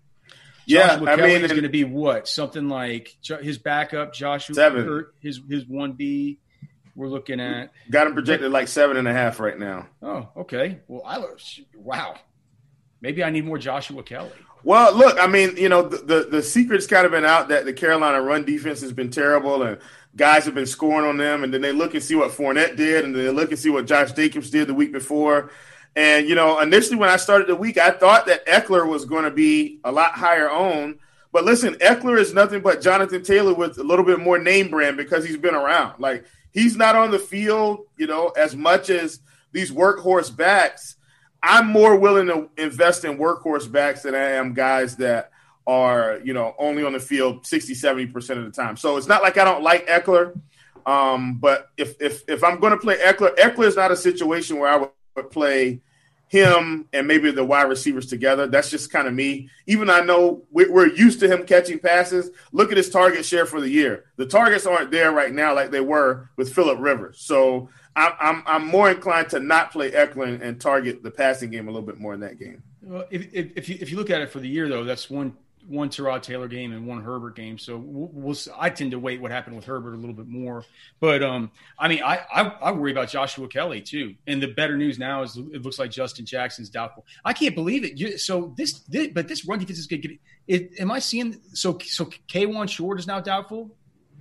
E: Yeah,
C: Joshua
E: I
C: Kelly
E: mean,
C: is going to be what something like his backup, Joshua
E: seven.
C: Or his his one B. We're looking at
E: got him projected like seven and a half right now.
C: Oh, okay. Well, I wow. Maybe I need more Joshua Kelly.
E: Well, look, I mean, you know, the, the, the secret's kind of been out that the Carolina run defense has been terrible and guys have been scoring on them. And then they look and see what Fournette did, and then they look and see what Josh Jacobs did the week before. And, you know, initially when I started the week, I thought that Eckler was going to be a lot higher owned. But listen, Eckler is nothing but Jonathan Taylor with a little bit more name brand because he's been around. Like, he's not on the field, you know, as much as these workhorse backs. I'm more willing to invest in workhorse backs than I am guys that are, you know, only on the field sixty, seventy percent of the time. So it's not like I don't like Eckler. Um, but if if if I'm going to play Eckler, Eckler is not a situation where I would play him and maybe the wide receivers together. That's just kind of me. Even I know we're used to him catching passes. Look at his target share for the year. The targets aren't there right now like they were with Phillip Rivers. So I'm, I'm I'm more inclined to not play Eckler and target the passing game a little bit more in that game.
C: Well, if if, if you if you look at it for the year though, that's one one Tyrod Taylor game and one Herbert game. So we'll, we'll I tend to wait what happened with Herbert a little bit more. But um, I mean, I, I I worry about Joshua Kelly too. And the better news now is it looks like Justin Jackson's doubtful. I can't believe it. You, so this, this, but this run defense is going to get it. Am I seeing? So so K one Short is now doubtful.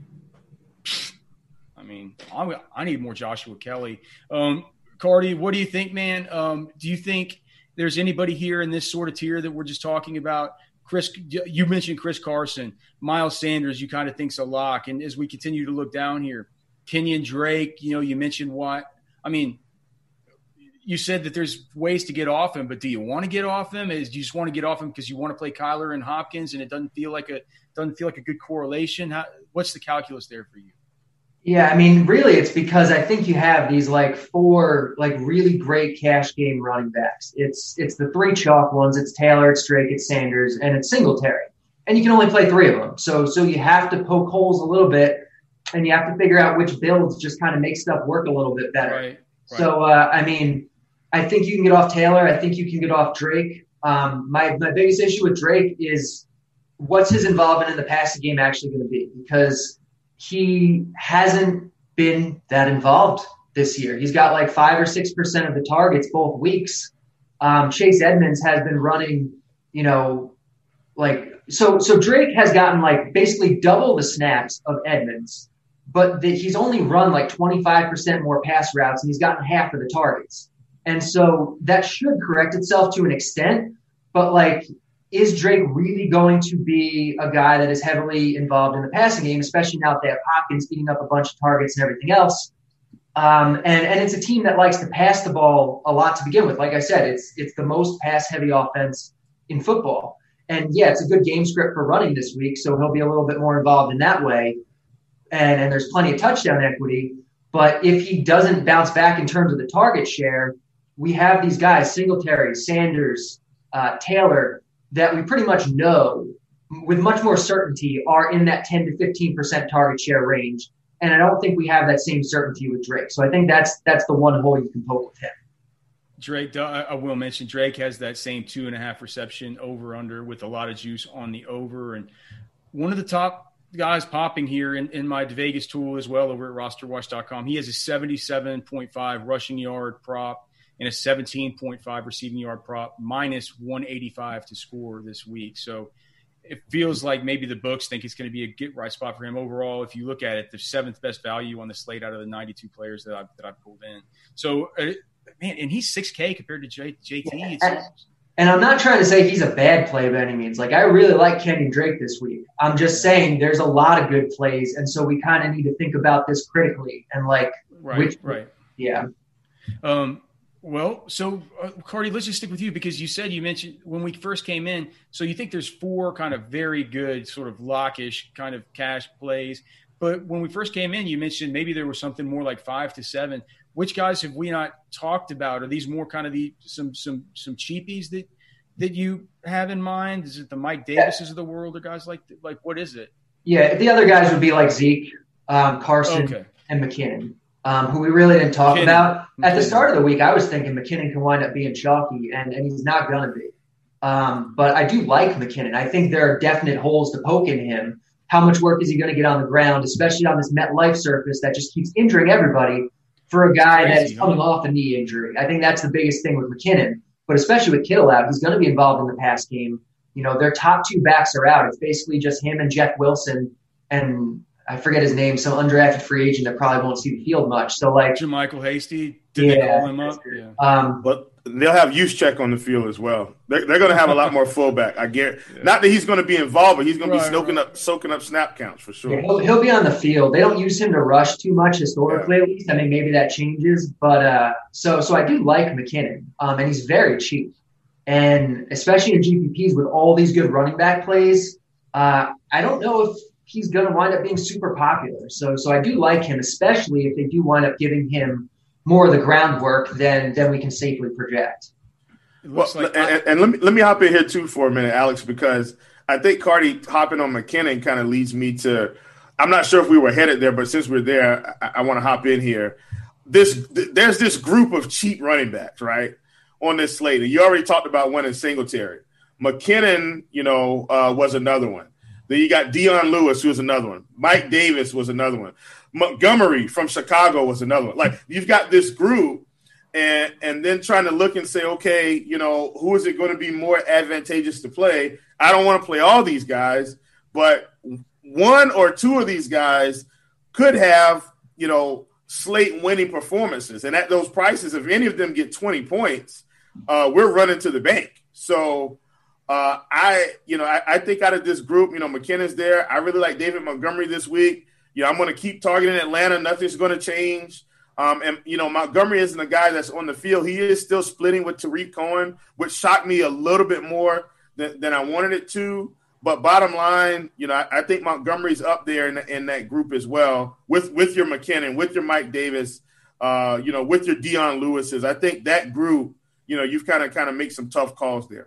C: I mean, I'm, I need more Joshua Kelly. Um, Cardi, what do you think, man? Um, do you think there's anybody here in this sort of tier that we're just talking about? Chris, you mentioned Chris Carson, Miles Sanders, you kind of think's a lock. And as we continue to look down here, Kenyon Drake, you know, you mentioned what, I mean, you said that there's ways to get off him, but do you want to get off him? Is do you just want to get off him because you want to play Kyler and Hopkins and it doesn't feel like a, doesn't feel like a good correlation? How, what's the calculus there for you?
D: Yeah, I mean, really, it's because I think you have these like four like really great cash game running backs. It's it's the three chalk ones. It's Taylor, it's Drake, it's Sanders, and it's Singletary. And you can only play three of them. So so you have to poke holes a little bit, and you have to figure out which builds just kind of make stuff work a little bit better.
C: Right, right.
D: So uh, I mean, I think you can get off Taylor. I think you can get off Drake. Um, my my biggest issue with Drake is what's his involvement in the passing game actually going to be, because he hasn't been that involved this year. He's got like five or six percent of the targets both weeks. Um, Chase Edmonds has been running, you know, like so. So Drake has gotten like basically double the snaps of Edmonds, but the, he's only run like twenty-five percent more pass routes, and he's gotten half of the targets. And so that should correct itself to an extent, but like, is Drake really going to be a guy that is heavily involved in the passing game, especially now that they have Hopkins eating up a bunch of targets and everything else? Um, and, and it's a team that likes to pass the ball a lot to begin with. Like I said, it's it's the most pass-heavy offense in football. And, yeah, it's a good game script for running this week, so he'll be a little bit more involved in that way. And, and there's plenty of touchdown equity. But if he doesn't bounce back in terms of the target share, we have these guys, Singletary, Sanders, uh, Taylor, that we pretty much know with much more certainty are in that ten to fifteen percent target share range. And I don't think we have that same certainty with Drake. So I think that's that's the one hole you can poke with him.
C: Drake, I will mention Drake has that same two and a half reception over under with a lot of juice on the over. And one of the top guys popping here in, in my Vegas tool as well over at roster watch dot com, he has a seventy-seven point five rushing yard prop and a seventeen point five receiving yard prop, minus one eighty-five to score this week. So it feels like maybe the books think it's going to be a get right spot for him overall. If you look at it, the seventh best value on the slate out of the ninety-two players that I've, that I've pulled in. So, uh, man, and he's six K compared to J, JT. It's
D: and, and I'm not trying to say he's a bad play by any means. Like, I really like Kenyon Drake this week. I'm just saying there's a lot of good plays, and so we kind of need to think about this critically. And, like,
C: right,
D: which,
C: right.
D: Yeah.
C: Um, Well, so uh, Cardi, let's just stick with you because you said you mentioned when we first came in. So you think there's four kind of very good sort of lockish kind of cash plays. But when we first came in, you mentioned maybe there was something more like five to seven. Which guys have we not talked about? Are these more kind of the some some some cheapies that that you have in mind? Is it the Mike Davises yeah. of the world or guys like like what is it?
D: Yeah, the other guys would be like Zeke, um, Carson,
C: okay.
D: and McKinnon. Um, who we really didn't talk
C: McKinnon.
D: about.
C: McKinnon.
D: At the start of the week, I was thinking McKinnon can wind up being chalky, and, and he's not going to be. Um, but I do like McKinnon. I think there are definite holes to poke in him. How much work is he going to get on the ground, especially on this MetLife surface that just keeps injuring everybody for a guy
C: Crazy,
D: that is coming
C: huh?
D: off a knee injury? I think that's the biggest thing with McKinnon. But especially with Kittle out, he's going to be involved in the pass game. You know, their top two backs are out. It's basically just him and Jeff Wilson and – I forget his name, some undrafted free agent that probably won't see the field much. So, like,
C: JaMychal Hasty, did
D: yeah,
C: they call him up? Yeah.
D: Um,
E: But they'll have Juszczyk on the field as well. They're, they're going to have a lot more fullback. I guarantee. Yeah. Not that he's going to be involved, but he's going
C: right,
E: to be soaking
C: right.
E: up, soaking up snap counts for sure.
D: yeah, he'll, he'll be on the field. They don't use him to rush too much historically,
E: yeah.
D: at least. I mean, maybe that changes. But uh, so, so I do like McKinnon, um, and he's very cheap. And especially in G P Ps with all these good running back plays, uh, I don't know if he's going to wind up being super popular. So so I do like him, especially if they do wind up giving him more of the groundwork than than we can safely project.
E: Well,
C: like
E: and, and, and let me let me hop in here too for a minute, Alex, because I think Cardi hopping on McKinnon kind of leads me to – I'm not sure if we were headed there, but since we're there, I, I want to hop in here. This th- There's this group of cheap running backs, right, on this slate. And you already talked about one in Singletary. McKinnon, you know, uh, was another one. Then you got Dion Lewis, who was another one. Mike Davis was another one. Montgomery from Chicago was another one. Like, you've got this group, and and then trying to look and say, okay, you know, who is it going to be more advantageous to play? I don't want to play all these guys, but one or two of these guys could have, you know, slate winning performances. And at those prices, if any of them get twenty points, uh, we're running to the bank. So uh, I, you know, I, I think out of this group, you know, McKinnon's there. I really like David Montgomery this week. You know, I'm going to keep targeting Atlanta. Nothing's going to change. Um, and, you know, Montgomery isn't a guy that's on the field. He is still splitting with Tariq Cohen, which shocked me a little bit more than, than I wanted it to. But bottom line, you know, I, I think Montgomery's up there in, in that group as well with, with your McKinnon, with your Mike Davis, uh, you know, with your Dion Lewises. I think that group, you know, you've kind of kind of make some tough calls there.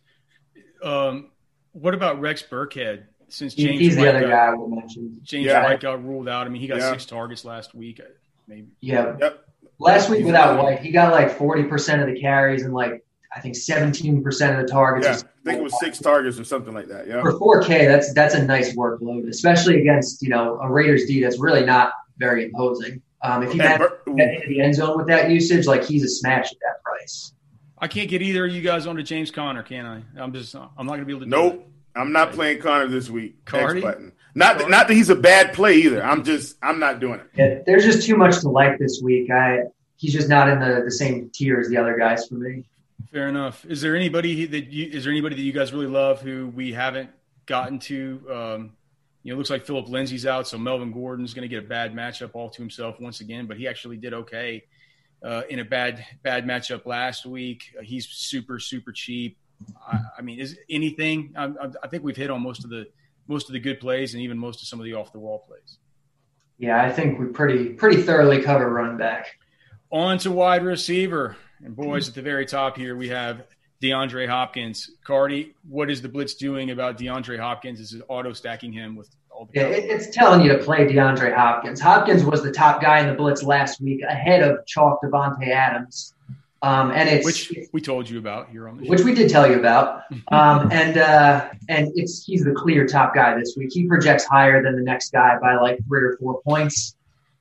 C: Um, what about Rex Burkhead? Since James
D: he's
C: White
D: the other
C: got,
D: guy we mentioned.
C: James
E: yeah.
C: White got ruled out. I mean, he got
E: yeah.
C: six targets last week. Maybe.
D: Yeah.
E: Yep.
D: Last week without White, he got like forty percent of the carries and like I think seventeen percent of the targets.
E: Yeah, I think it was six targets or something like that. Yeah.
D: For four K, that's that's a nice workload, especially against, you know, a Raiders D that's really not very imposing. Um, if he had
E: Bur-
D: get into the end zone with that usage, like he's a smash at that price.
C: I can't get either of you guys onto James Conner, can I? I'm just I'm not going to be able to.
E: Nope.
C: Do it.
E: I'm not playing Conner this week.
C: Cardi?
E: Next button. Not that, not that he's a bad play either. I'm just I'm not doing it.
D: Yeah, there's just too much to like this week. I he's just not in the, the same tier as the other guys for me.
C: Fair enough. Is there anybody that you is there anybody that you guys really love who we haven't gotten to? Um, you know, it looks like Philip Lindsay's out, so Melvin Gordon's going to get a bad matchup all to himself once again. But he actually did okay uh, in a bad bad matchup last week. Uh, he's super super cheap. I, I mean, is anything? I, I think we've hit on most of the most of the good plays and even most of some of the off the wall plays.
D: Yeah, I think we pretty pretty thoroughly cover run back.
C: On to wide receiver. And boys, at the very top here, we have DeAndre Hopkins. Cardi, what is the blitz doing about DeAndre Hopkins? Is it auto stacking him with all the
D: Yeah, it, it's telling you to play DeAndre Hopkins. Hopkins was the top guy in the blitz last week, ahead of chalk Devontae Adams. Um, and it's
C: which we told you about here on the show.
D: Which we did tell you about. Um, and uh, and it's he's the clear top guy this week. He projects higher than the next guy by like three or four points.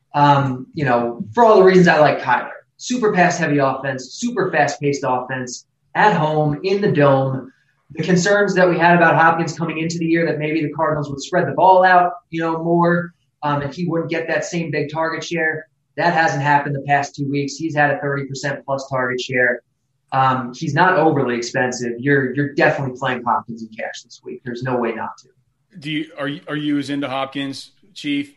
D: Um, you know, for all the reasons I like Kyler. Super pass-heavy offense, super fast-paced offense, at home, in the dome. The concerns that we had about Hopkins coming into the year that maybe the Cardinals would spread the ball out, you know, more, um, and he wouldn't get that same big target share. That hasn't happened the past two weeks. He's had a thirty percent plus target share. Um, he's not overly expensive. You're you're definitely playing Hopkins in cash this week. There's no way not to.
C: Do you are you are you as into Hopkins, Chief?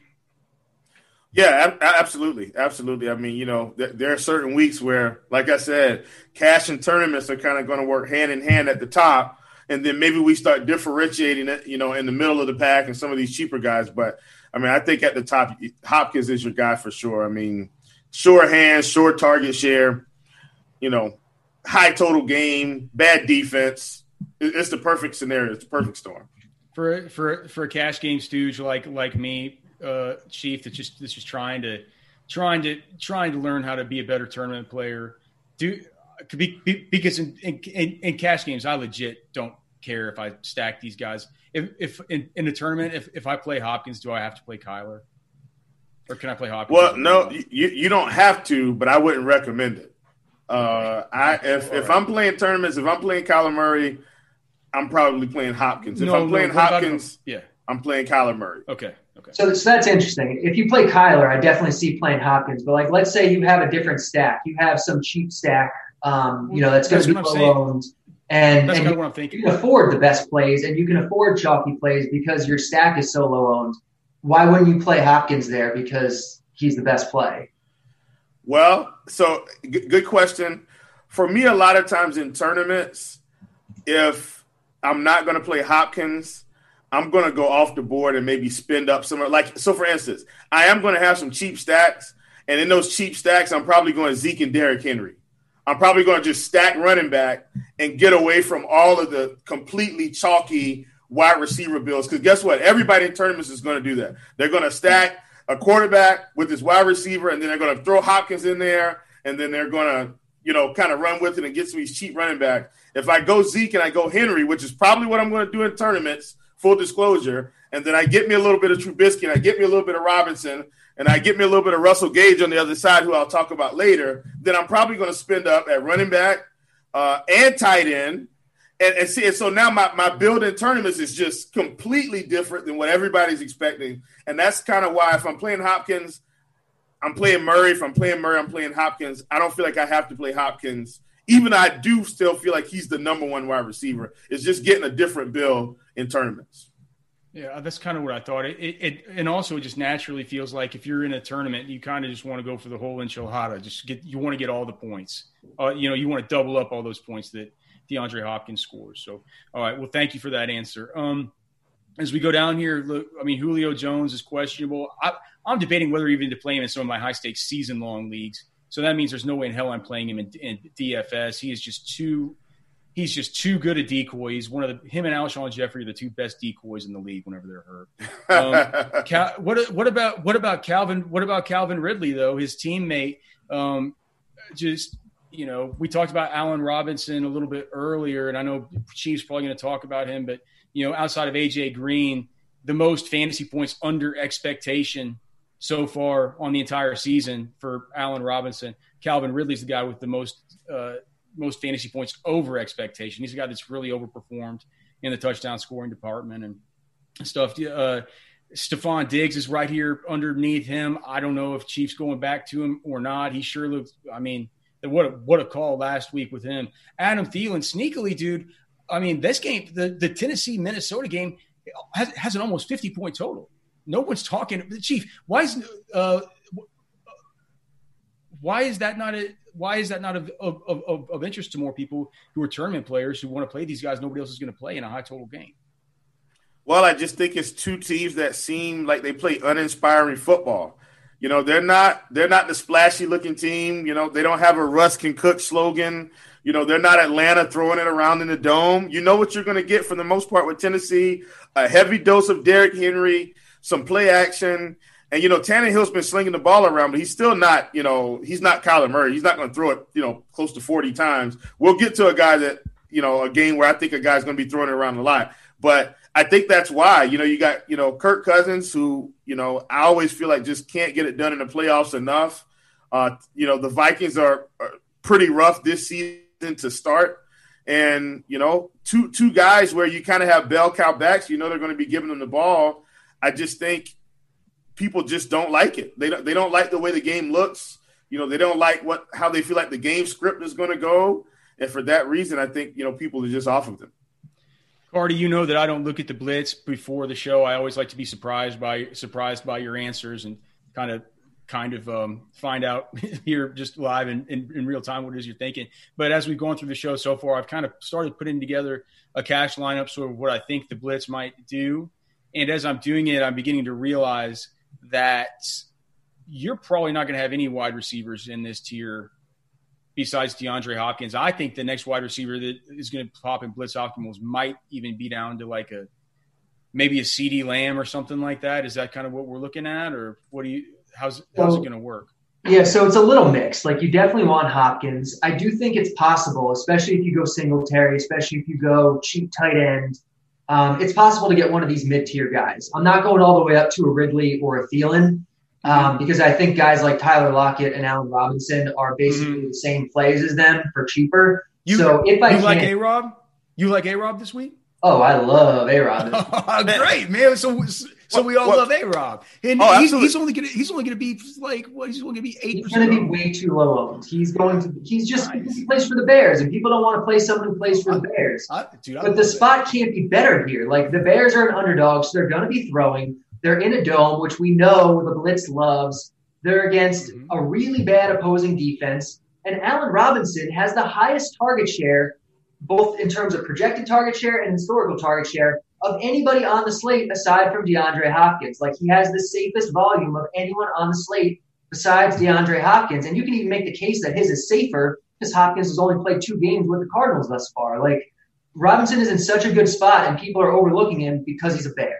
E: Yeah, absolutely. Absolutely. I mean, you know, th- there are certain weeks where, like I said, cash and tournaments are kind of going to work hand in hand at the top. And then maybe we start differentiating it, you know, in the middle of the pack and some of these cheaper guys. But, I mean, I think at the top, Hopkins is your guy for sure. I mean, sure hands, short target share, you know, high total game, bad defense. It's the perfect scenario. It's the perfect storm.
C: For for for a cash game stooge like like me, uh, Chief, that's just that's just trying to trying to trying to learn how to be a better tournament player. Do could be, because in, in in cash games, I legit don't care if I stack these guys. If if in, in a tournament, if if I play Hopkins, do I have to play Kyler, or can I play Hopkins?
E: Well, no, you you don't have to, but I wouldn't recommend it. Uh, I if if I'm playing tournaments, if I'm playing Kyler Murray, I'm probably playing Hopkins. If
C: no,
E: I'm playing
C: no,
E: Hopkins,
C: yeah,
E: I'm playing Kyler Murray.
C: Okay, okay.
D: So, so that's interesting. If you play Kyler, I definitely see playing Hopkins. But like, let's say you have a different stack. You have some cheap stack, um, you know, that's going to be low owned, and,
C: that's
D: and
C: kind
D: you,
C: of what I'm thinking.
D: you can afford the best plays, and you can afford chalky plays because your stack is so low owned. Why wouldn't you play Hopkins there? Because he's the best play.
E: Well, so g- good question. For me, a lot of times in tournaments, if I'm not going to play Hopkins, I'm going to go off the board and maybe spend up somewhere. Like, so for instance, I am going to have some cheap stacks, and in those cheap stacks, I'm probably going Zeke and Derrick Henry. I'm probably going to just stack running back and get away from all of the completely chalky wide receiver builds. Because guess what? Everybody in tournaments is going to do that. They're going to stack a quarterback with his wide receiver, and then they're going to throw Hopkins in there, and then they're going to, you know, kind of run with it and get some of these cheap running back. If I go Zeke and I go Henry, which is probably what I'm going to do in tournaments, full disclosure, and then I get me a little bit of Trubisky and I get me a little bit of Robinson and I get me a little bit of Russell Gage on the other side, who I'll talk about later, then I'm probably going to spend up at running back uh, and tight end. And, and see, and so now my, my build in tournaments is just completely different than what everybody's expecting. And that's kind of why if I'm playing Hopkins, I'm playing Murray. If I'm playing Murray, I'm playing Hopkins. I don't feel like I have to play Hopkins. Even though I do still feel like he's the number one wide receiver. It's just getting a different build in tournaments.
C: Yeah, that's kind of what I thought. It, it, it and also it just naturally feels like if you're in a tournament, you kind of just want to go for the whole enchilada. Just get you want to get all the points. Uh, you know, you want to double up all those points that DeAndre Hopkins scores. So, all right, well, thank you for that answer. Um, as we go down here, look, I mean, Julio Jones is questionable. I, I'm debating whether even to play him in some of my high stakes season long leagues. So that means there's no way in hell I'm playing him in, in D F S. He is just too. He's just too good a decoy. He's one of the him and Alshon Jeffrey are the two best decoys in the league whenever they're hurt. Um, Cal, what what about what about Calvin? What about Calvin Ridley though? His teammate, um, just you know, we talked about Allen Robinson a little bit earlier, and I know Chief's probably going to talk about him, but you know, outside of A J Green, the most fantasy points under expectation so far on the entire season for Allen Robinson. Calvin Ridley's the guy with the most. Uh, most fantasy points over expectation. He's a guy that's really overperformed in the touchdown scoring department and stuff. Uh, Stephon Diggs is right here underneath him. I don't know if Chief's going back to him or not. He sure looks, I mean, what a, what a call last week with him. Adam Thielen, sneakily, dude. I mean, this game, the, the Tennessee-Minnesota game has, has an almost fifty point total. No one's talking. Chief, why is, uh, why is that not a, Why is that not of, of, of, of interest to more people who are tournament players who want to play these guys nobody else is going to play in a high total game?
E: Well, I just think it's two teams that seem like they play uninspiring football. You know, they're not they're not the splashy looking team. You know, they don't have a Russ can cook slogan. You know, they're not Atlanta throwing it around in the dome. You know what you're going to get for the most part with Tennessee, a heavy dose of Derrick Henry, some play action. And, you know, Tannehill's been slinging the ball around, but he's still not, you know, he's not Kyler Murray. He's not going to throw it, you know, close to forty times. We'll get to a guy that, you know, a game where I think a guy's going to be throwing it around a lot. But I think that's why, you know, you got, you know, Kirk Cousins, who, you know, I always feel like just can't get it done in the playoffs enough. Uh, you know, the Vikings are, are pretty rough this season to start. And, you know, two two guys where you kind of have bell cow backs, you know, they're going to be giving them the ball. I just think people just don't like it. They don't, they don't like the way the game looks. You know, they don't like what how they feel like the game script is going to go. And for that reason, I think, you know, people are just off of them.
C: Cardi, you know that I don't look at the blitz before the show. I always like to be surprised by surprised by your answers and kind of kind of um, find out here just live in, in, in real time what it is you're thinking. But as we've gone through the show so far, I've kind of started putting together a cash lineup, sort of what I think the blitz might do. And as I'm doing it, I'm beginning to realize that you're probably not going to have any wide receivers in this tier besides DeAndre Hopkins. I think the next wide receiver that is going to pop in blitz optimals might even be down to like a maybe a CeeDee Lamb or something like that. Is that kind of what we're looking at, or what do you? How's how's
D: so,
C: it going to work?
D: Yeah, so it's a little mixed. Like you definitely want Hopkins. I do think it's possible, especially if you go Singletary, especially if you go cheap tight end. Um, it's possible to get one of these mid-tier guys. I'm not going all the way up to a Ridley or a Thielen um, because I think guys like Tyler Lockett and Allen Robinson are basically mm-hmm. the same plays as them for cheaper.
C: You,
D: so if I
C: you like A-Rob? You like A-Rob this week?
D: Oh, I love A-Rob.
C: Great, man. So so we all what, love A-Rob. And
E: oh,
C: he's, he's only gonna he's only gonna be like what he's only gonna be eight percent.
D: He's gonna be way too low owned. He's going to he's just nice. He plays for the Bears, and people don't want to play someone who plays for the Bears. I, dude, but the spot that. can't be better here. Like the Bears are an underdog, so they're gonna be throwing. They're in a dome, which we know the blitz loves. They're against mm-hmm. a really bad opposing defense. And Allen Robinson has the highest target share, both in terms of projected target share and historical target share, of anybody on the slate aside from DeAndre Hopkins. Like he has the safest volume of anyone on the slate besides DeAndre Hopkins. And you can even make the case that his is safer because Hopkins has only played two games with the Cardinals thus far. Like Robinson is in such a good spot and people are overlooking him because he's a Bear.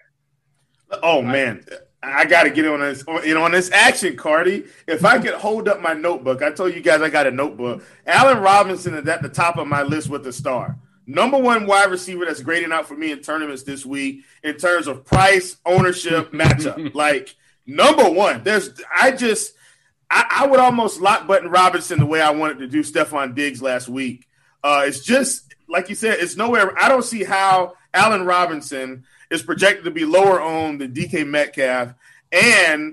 E: Oh man, I got to get on this, you know, on this action, Cardi. If I could hold up my notebook, I told you guys I got a notebook. Allen Robinson is at the top of my list with a star. Number one wide receiver that's grading out for me in tournaments this week in terms of price, ownership, matchup. Like, number one. There's I just I, I would almost lock button Robinson the way I wanted to do Stephon Diggs last week. Uh, it's just, like you said, it's nowhere. I don't see how Allen Robinson is projected to be lower owned than D K Metcalf and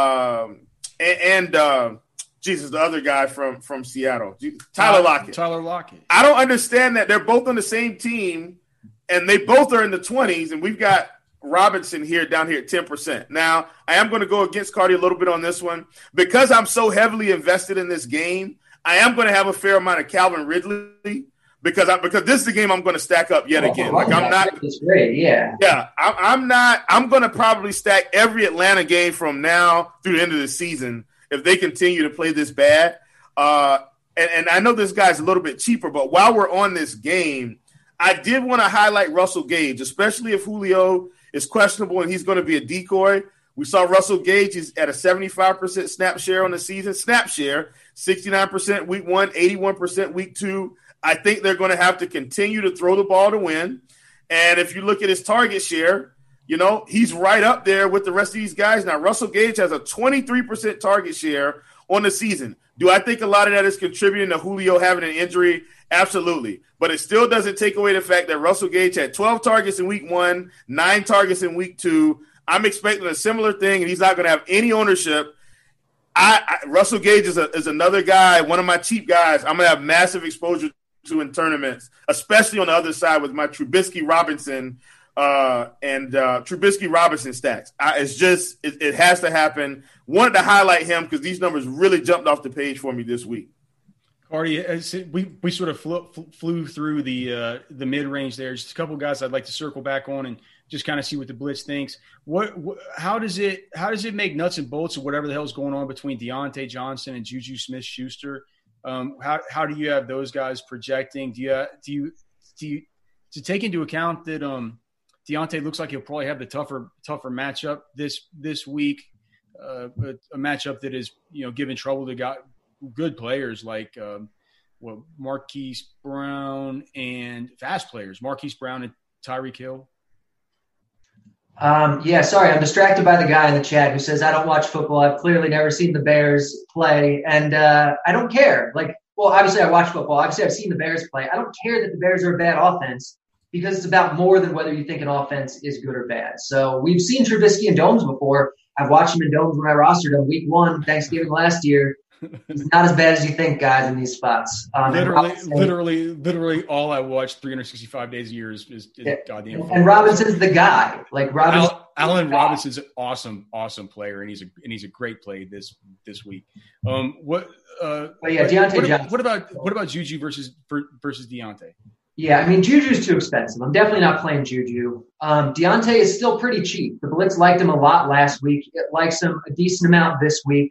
E: um, and, and uh, Jesus, the other guy from, from Seattle, Tyler Lockett.
C: Tyler Lockett.
E: I don't understand that. They're both on the same team, and they both are in the twenties, and we've got Robinson here down here at ten percent. Now, I am going to go against Cardi a little bit on this one. Because I'm so heavily invested in this game, I am going to have a fair amount of Calvin Ridley because I, because this is the game I'm going to stack up yet
D: oh,
E: again. Like I'm not
D: That's great, yeah.
E: Yeah, I, I'm not I'm going to probably stack every Atlanta game from now through the end of the season if they continue to play this bad. Uh, and, and I know this guy's a little bit cheaper, but while we're on this game, I did want to highlight Russell Gage, especially if Julio is questionable and he's going to be a decoy. We saw Russell Gage is at a seventy-five percent snap share on the season. Snap share, sixty-nine percent week one, eighty-one percent week two. I think they're going to have to continue to throw the ball to win. And if you look at his target share, you know, he's right up there with the rest of these guys. Now, Russell Gage has a twenty-three percent target share on the season. Do I think a lot of that is contributing to Julio having an injury? Absolutely. But it still doesn't take away the fact that Russell Gage had twelve targets in week one, nine targets in week two. I'm expecting a similar thing, and he's not going to have any ownership. I, I Russell Gage is, a, is another guy, one of my cheap guys I'm going to have massive exposure to in tournaments, especially on the other side with my Trubisky Robinson uh, and uh, Trubisky Robinson stacks. I, it's just it, it has to happen. Wanted to highlight him because these numbers really jumped off the page for me this week.
C: Cardi, we we sort of flew, flew through the uh, the mid range there. Just a couple of guys I'd like to circle back on and just kind of see what the Blitz thinks. What, what how does it how does it make nuts and bolts of whatever the hell is going on between Deontay Johnson and Juju Smith-Schuster? Um, how how do you have those guys projecting? Do you do you do you to take into account that um, Deontay looks like he'll probably have the tougher tougher matchup this this week, uh, a matchup that is you know giving trouble to got good players like um, well Marquise Brown and fast players Marquise Brown and Tyreek Hill.
D: Um, yeah, sorry, I'm distracted by the guy in the chat who says I don't watch football. I've clearly never seen the Bears play, and uh, I don't care. Like, well, obviously I watch football. Obviously I've seen the Bears play. I don't care that the Bears are a bad offense because it's about more than whether you think an offense is good or bad. So we've seen Trubisky in domes before. I've watched him in domes when I rostered him week one, Thanksgiving last year. He's not as bad as you think, guys, in these spots. Um,
C: literally, literally, literally, all I watch three hundred sixty-five days a year is, is, is
D: yeah.
C: goddamn.
D: And, and Robinson's the guy. Like Robinson,
C: Al, Allen Robinson's an awesome, awesome player, and he's a and he's a great play this this week. Um, what? Uh,
D: but yeah, Deontay
C: what,
D: Johnson.
C: What about what about Juju versus versus Deontay?
D: Yeah, I mean, Juju's too expensive. I'm definitely not playing Juju. Um, Deontay is still pretty cheap. The Blitz liked him a lot last week. It likes him a decent amount this week.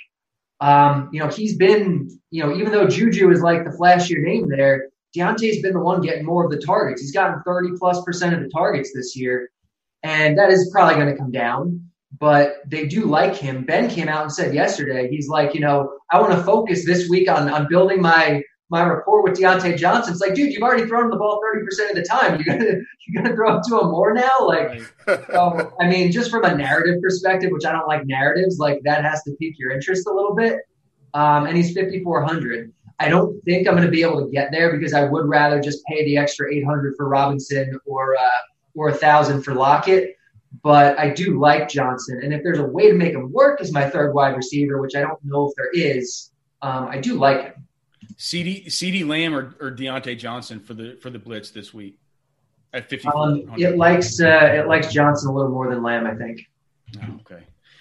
D: Um, you know, he's been, you know, even though Juju is like the flashier name there, Deontay's been the one getting more of the targets. He's gotten thirty plus percent of the targets this year. And that is probably going to come down, but they do like him. Ben came out and said yesterday, he's like, you know, I want to focus this week on, on building my, my rapport with Deontay Johnson. It's like, dude, you've already thrown him the ball thirty percent of the time. You're going to, you're going to throw it to him more now. Like, so, I mean, just from a narrative perspective, which I don't like narratives, like that has to pique your interest a little bit. Um, and he's fifty-four hundred. I don't think I'm going to be able to get there because I would rather just pay the extra eight hundred for Robinson or, uh, or a thousand for Lockett. But I do like Johnson. And if there's a way to make him work as my third wide receiver, which I don't know if there is, um, I do like him.
C: CeeDee CeeDee Lamb or, or Deontay Johnson for the for the Blitz this week at fifty-four hundred.
D: Um, it likes uh, it likes Johnson a little more than Lamb, I think.
C: Oh, okay,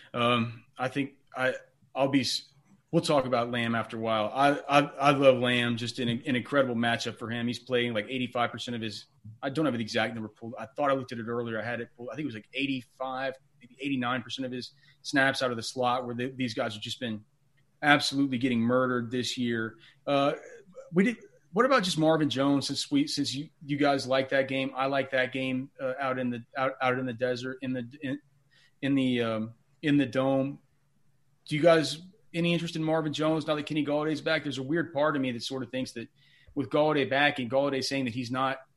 C: um, I think I I'll be. We'll talk about Lamb after a while. I I, I love Lamb. Just an, an incredible matchup for him. He's playing like eighty-five percent of his. I don't have the exact number pulled. I thought I looked at it earlier. I had it pulled. I think it was like eighty-five, maybe eighty-nine percent of his snaps out of the slot. Where they, these guys have just been absolutely getting murdered this year. Uh, we did. What about just Marvin Jones? Since we, since you, you guys like that game, I like that game uh, out in the out, out in the desert in the in, in the um, in the dome. Do you guys any interest in Marvin Jones now that Kenny Galladay's back? There's a weird part of me that sort of thinks that with Galladay back and Galladay saying that he's not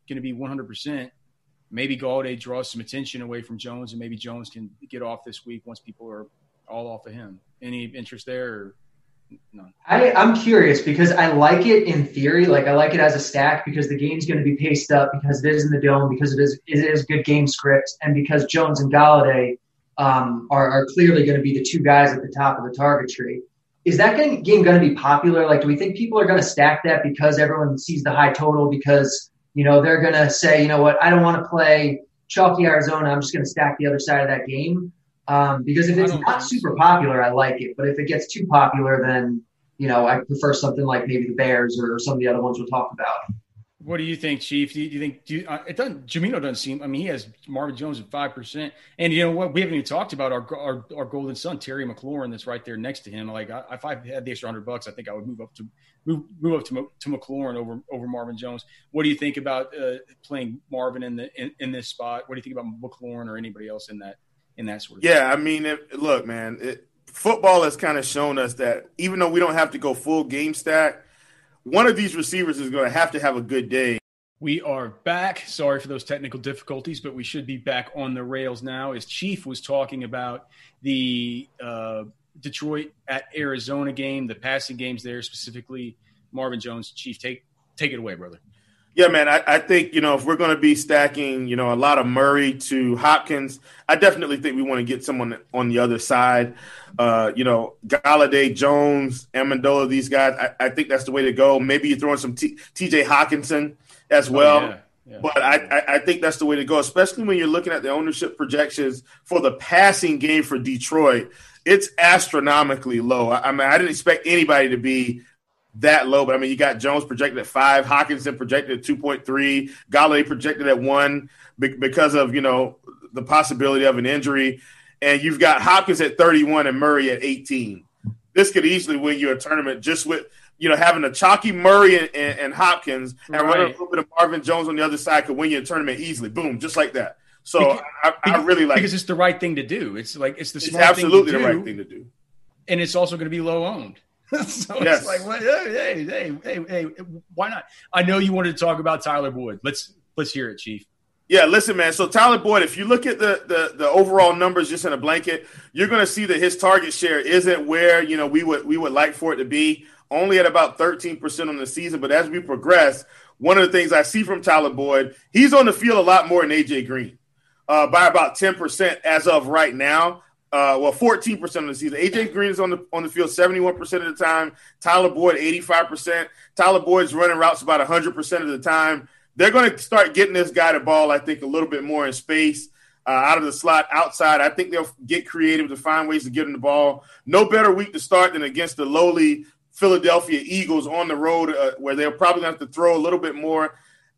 C: going to be one hundred percent, maybe Galladay draws some attention away from Jones, and maybe Jones can get off this week once people are all off of him. Any interest there? Or no?
D: I, I'm curious because I like it in theory. Like I like it as a stack because the game's going to be paced up because it is in the Dome, because it is it is good game script, and because Jones and Galladay um, are, are clearly going to be the two guys at the top of the target tree. Is that game going to be popular? Like, do we think people are going to stack that because everyone sees the high total? Because, you know, they're going to say, you know what, I don't want to play chalky Arizona. I'm just going to stack the other side of that game. Um, because if it's not super popular, I like it. But if it gets too popular, then, you know, I prefer something like maybe the Bears or some of the other ones we'll talk about.
C: What do you think, Chief? Do you, do you think do you, uh, it doesn't? Jamino doesn't seem. I mean, he has Marvin Jones at five percent, and you know what? We haven't even talked about our our, our golden son, Terry McLaurin, that's right there next to him. Like, I, if I had the extra hundred bucks, I think I would move up to move move up to to McLaurin over over Marvin Jones. What do you think about uh, playing Marvin in the in, in this spot? What do you think about McLaurin or anybody else in that in that sort of?
E: Yeah, thing? I mean, it, look, man, it, football has kind of shown us that even though we don't have to go full game stack, one of these receivers is going to have to have a good day.
C: We are back. Sorry for those technical difficulties, but we should be back on the rails now. As Chief was talking about the uh, Detroit at Arizona game, the passing games there, specifically Marvin Jones. Chief, take take it away, brother.
E: Yeah, man, I, I think, you know, if we're going to be stacking, you know, a lot of Murray to Hopkins, I definitely think we want to get someone on the other side. Uh, you know, Galladay, Jones, Amendola, these guys, I, I think that's the way to go. Maybe you throw in some T J Hawkinson as well. Oh, yeah. Yeah. But I, I think that's the way to go, especially when you're looking at the ownership projections for the passing game for Detroit. It's astronomically low. I, I mean, I didn't expect anybody to be that low, but I mean, you got Jones projected at five, Hawkinson projected at two point three, Galladay projected at one because of, you know, the possibility of an injury. And you've got Hopkins at thirty-one and Murray at eighteen. This could easily win you a tournament just with, you know, having a chalky Murray and, and, and Hopkins and right. running a little bit of Marvin Jones on the other side could win you a tournament easily. Boom, just like that. So
C: because,
E: I, I really like
C: because it's the right thing to do. It's like it's the
E: it's
C: smart
E: absolutely
C: thing to
E: the
C: do,
E: right thing to do,
C: and it's also going to be low owned. so
E: yes.
C: It's like, well, hey, hey, hey, hey, why not? I know you wanted to talk about Tyler Boyd. Let's let's hear it, Chief.
E: Yeah, listen, man. So Tyler Boyd, if you look at the the, the overall numbers just in a blanket, you're going to see that his target share isn't where, you know, we would we would like for it to be. Only at about thirteen percent on the season. But as we progress, one of the things I see from Tyler Boyd, he's on the field a lot more than A J Green uh, by about ten percent as of right now. Uh, well, fourteen percent of the season. A J Green is on the on the field seventy-one percent of the time. Tyler Boyd, eighty-five percent. Tyler Boyd's running routes about one hundred percent of the time. They're going to start getting this guy the ball, I think, a little bit more in space, uh, out of the slot, outside. I think they'll get creative to find ways to get him the ball. No better week to start than against the lowly Philadelphia Eagles on the road, uh, where they're probably going to have to throw a little bit more.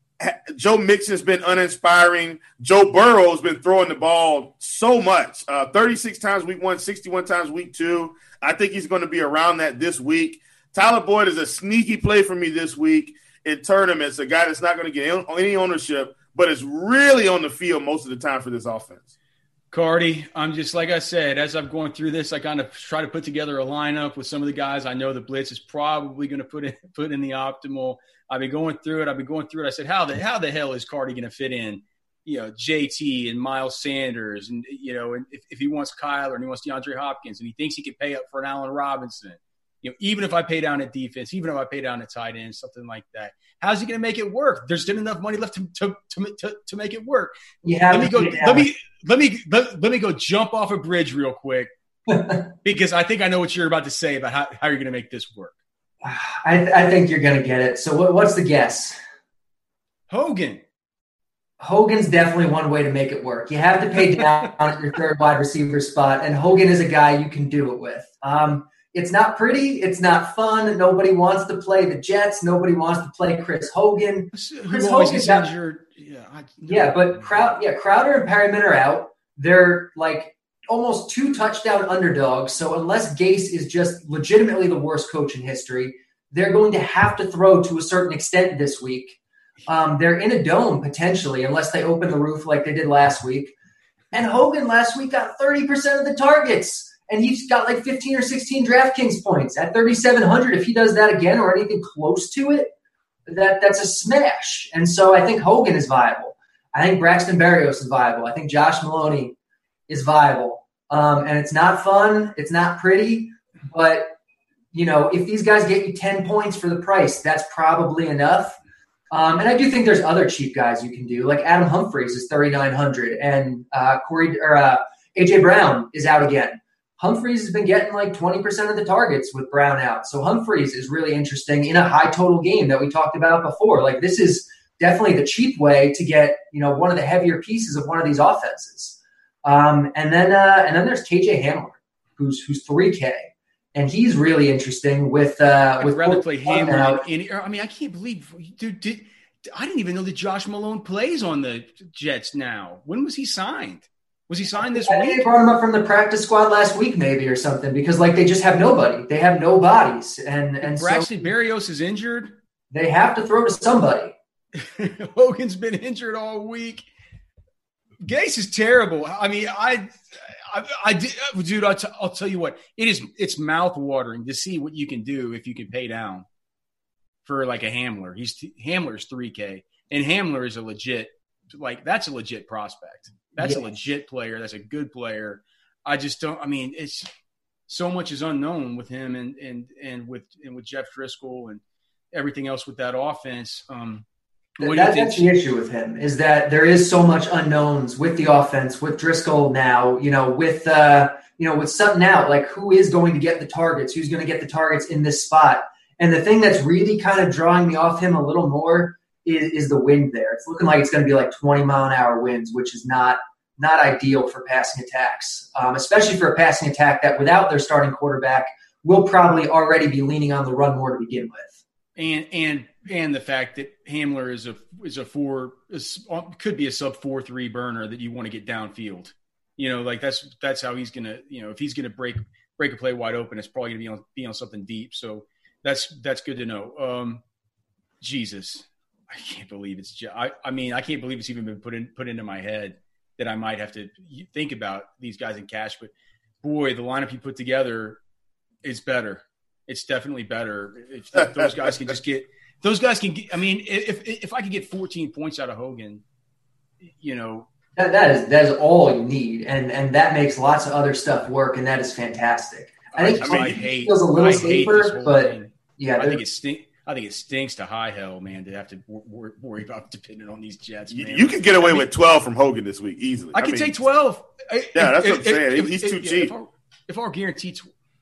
E: Joe Mixon's been uninspiring. Joe Burrow's been throwing the ball so much, uh, thirty-six times week one, sixty-one times week two. I think he's going to be around that this week. Tyler Boyd is a sneaky play for me this week in tournaments, a guy that's not going to get any ownership, but is really on the field most of the time for this offense.
C: Cardi, I'm just, like I said, as I'm going through this, I kind of try to put together a lineup with some of the guys I know the Blitz is probably going to put in, put in the optimal. I've been going through it. I've been going through it. I said, how the, how the hell is Cardi going to fit in, you know, J T and Miles Sanders? And, you know, and if, if he wants Kyler and he wants DeAndre Hopkins and he thinks he can pay up for an Allen Robinson, you know, even if I pay down at defense, even if I pay down at tight end, something like that, how's he going to make it work? There's still enough money left to to to, to, to make it work.
D: Yeah,
C: let me go. Let me let me let, let me go jump off a bridge real quick because I think I know what you're about to say about how, how you're going to make this work.
D: I, th- I think you're going to get it. So what, what's the guess?
C: Hogan.
D: Hogan's definitely one way to make it work. You have to pay down at your third wide receiver spot, and Hogan is a guy you can do it with. Um, It's not pretty. It's not fun. Nobody wants to play the Jets. Nobody wants to play Chris Hogan. Chris Hogan got, injured. Yeah, I, yeah, but Crowd, yeah, Crowder and Perryman are out. They're like almost two touchdown underdogs. So unless Gase is just legitimately the worst coach in history, they're going to have to throw to a certain extent this week. Um, they're in a dome potentially, unless they open the roof like they did last week. And Hogan last week got thirty percent of the targets. And he's got like fifteen or sixteen DraftKings points at thirty-seven hundred. If he does that again or anything close to it, that that's a smash. And so I think Hogan is viable. I think Braxton Berrios is viable. I think Josh Maloney is viable. Um, and it's not fun. It's not pretty. But, you know, if these guys get you ten points for the price, that's probably enough. Um, and I do think there's other cheap guys you can do. Like Adam Humphries is thirty-nine hundred, and uh, Corey or uh, A J Brown is out again. Humphries has been getting like twenty percent of the targets with Brown out. So Humphries is really interesting in a high total game that we talked about before. Like this is definitely the cheap way to get, you know, one of the heavier pieces of one of these offenses. Um, and then uh, and then there's K J Hamler, who's who's three K. And he's really interesting with uh, with
C: I'd rather play Hamler. Any, I mean, I can't believe, dude. Did, I didn't even know that Josh Malone plays on the Jets now. When was he signed? Was he signed this
D: I
C: week?
D: think they brought him up from the practice squad last week, maybe, or something, because like they just have nobody. They have no bodies, and and
C: Braxton
D: so
C: Berrios is injured.
D: They have to throw to somebody.
C: Hogan's been injured all week. Gase is terrible. I mean, I. I, I did, dude. I'll, t- I'll tell you what. It is. It's mouth watering to see what you can do if you can pay down for like a Hamler. He's t- Hamler's three K, and Hamler is a legit, like that's a legit prospect. That's yeah. a legit player. That's a good player. I just don't. I mean, it's so much is unknown with him, and and and with and with Jeff Driscoll and everything else with that offense. Um,
D: That, that's the issue with him, is that there is so much unknowns with the offense, with Driscoll now, you know, with, uh, you know, with Sutton out, like who is going to get the targets, who's going to get the targets in this spot. And the thing that's really kind of drawing me off him a little more is, is the wind there. It's looking like it's going to be like twenty mile an hour winds, which is not, not ideal for passing attacks, um, especially for a passing attack that without their starting quarterback will probably already be leaning on the run more to begin with.
C: And, and, And the fact that Hamler is a is a four is, could be a sub four three burner that you want to get downfield, you know, like that's that's how he's gonna, you know, if he's gonna break break a play wide open, it's probably gonna be on be on something deep. So that's that's good to know. Um, Jesus, I can't believe it's. I I mean, I can't believe it's even been put in put into my head that I might have to think about these guys in cash. But boy, the lineup you put together is better. It's definitely better if, if those guys can just get. Those guys can get, I mean, if if I could get fourteen points out of Hogan, you know.
D: That, that is that is all you need. And and that makes lots of other stuff work, and that is fantastic. I think
C: I, mean, I hate,
D: feels a little
C: I
D: safer, but
C: thing.
D: yeah.
C: I think it stink, I think it stinks to high hell, man, to have to wor- worry about depending on these Jets, man.
E: You, you can get away
C: I mean,
E: with twelve from Hogan this week easily.
C: I, I can mean, take twelve.
E: Yeah,
C: if,
E: that's
C: if,
E: what I'm saying.
C: If,
E: He's
C: if,
E: too
C: if,
E: cheap.
C: If our, if our guaranteed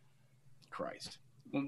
C: – Christ.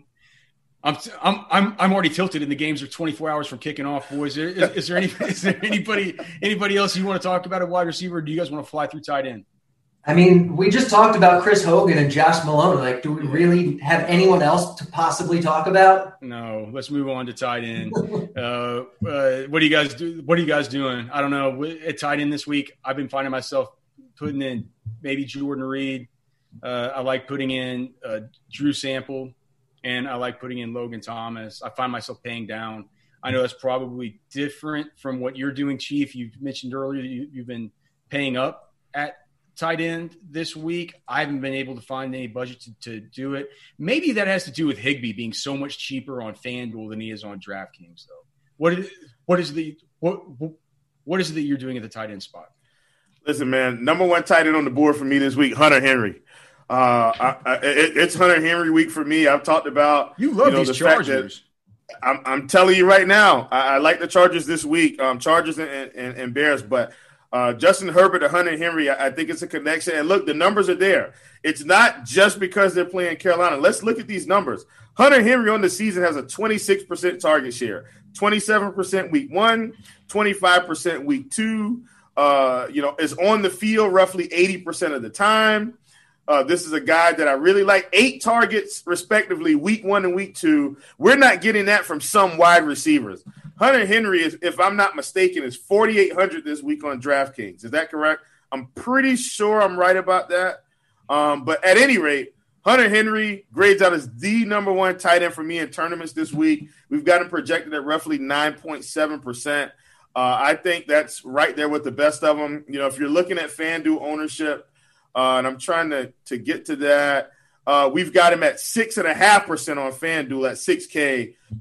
C: I'm I'm I'm I'm already tilted, and the games are twenty-four hours from kicking off, boys. Is, is there any is there anybody anybody else you want to talk about at wide receiver? Or do you guys want to fly through tight end?
D: I mean, we just talked about Chris Hogan and Josh Malone. Like, do we really have anyone else to possibly talk about?
C: No. Let's move on to tight end. uh, uh, what do you guys do? What are you guys doing? I don't know. At tight end this week, I've been finding myself putting in maybe Jordan Reed. Uh, I like putting in uh, Drew Sample. And I like putting in Logan Thomas. I find myself paying down. I know that's probably different from what you're doing, Chief. You mentioned earlier that you, you've been paying up at tight end this week. I haven't been able to find any budget to, to do it. Maybe that has to do with Higbee being so much cheaper on FanDuel than he is on DraftKings, though. What is, what is the what what is it that you're doing at the tight end spot?
E: Listen, man, number one tight end on the board for me this week, Hunter Henry. Uh, I, I, it, it's Hunter Henry week for me. I've talked about
C: you love you know,
E: these
C: the Chargers.
E: I'm, I'm telling you right now, I, I like the Chargers this week. Um, Chargers and, and, and Bears, but uh, Justin Herbert to Hunter Henry, I, I think it's a connection. And look, the numbers are there. It's not just because they're playing Carolina. Let's look at these numbers. Hunter Henry on the season has a twenty-six percent target share, twenty-seven percent week one, twenty-five percent week two. Uh, you know, is on the field roughly eighty percent of the time. Uh, this is a guy that I really like. Eight targets, respectively, week one and week two. We're not getting that from some wide receivers. Hunter Henry, is, if I'm not mistaken, is forty-eight hundred this week on DraftKings. Is that correct? I'm pretty sure I'm right about that. Um, but at any rate, Hunter Henry grades out as the number one tight end for me in tournaments this week. We've got him projected at roughly nine point seven percent. Uh, I think that's right there with the best of them. You know, if you're looking at FanDuel ownership, Uh, and I'm trying to, to get to that. Uh, we've got him at six point five percent on FanDuel at six K.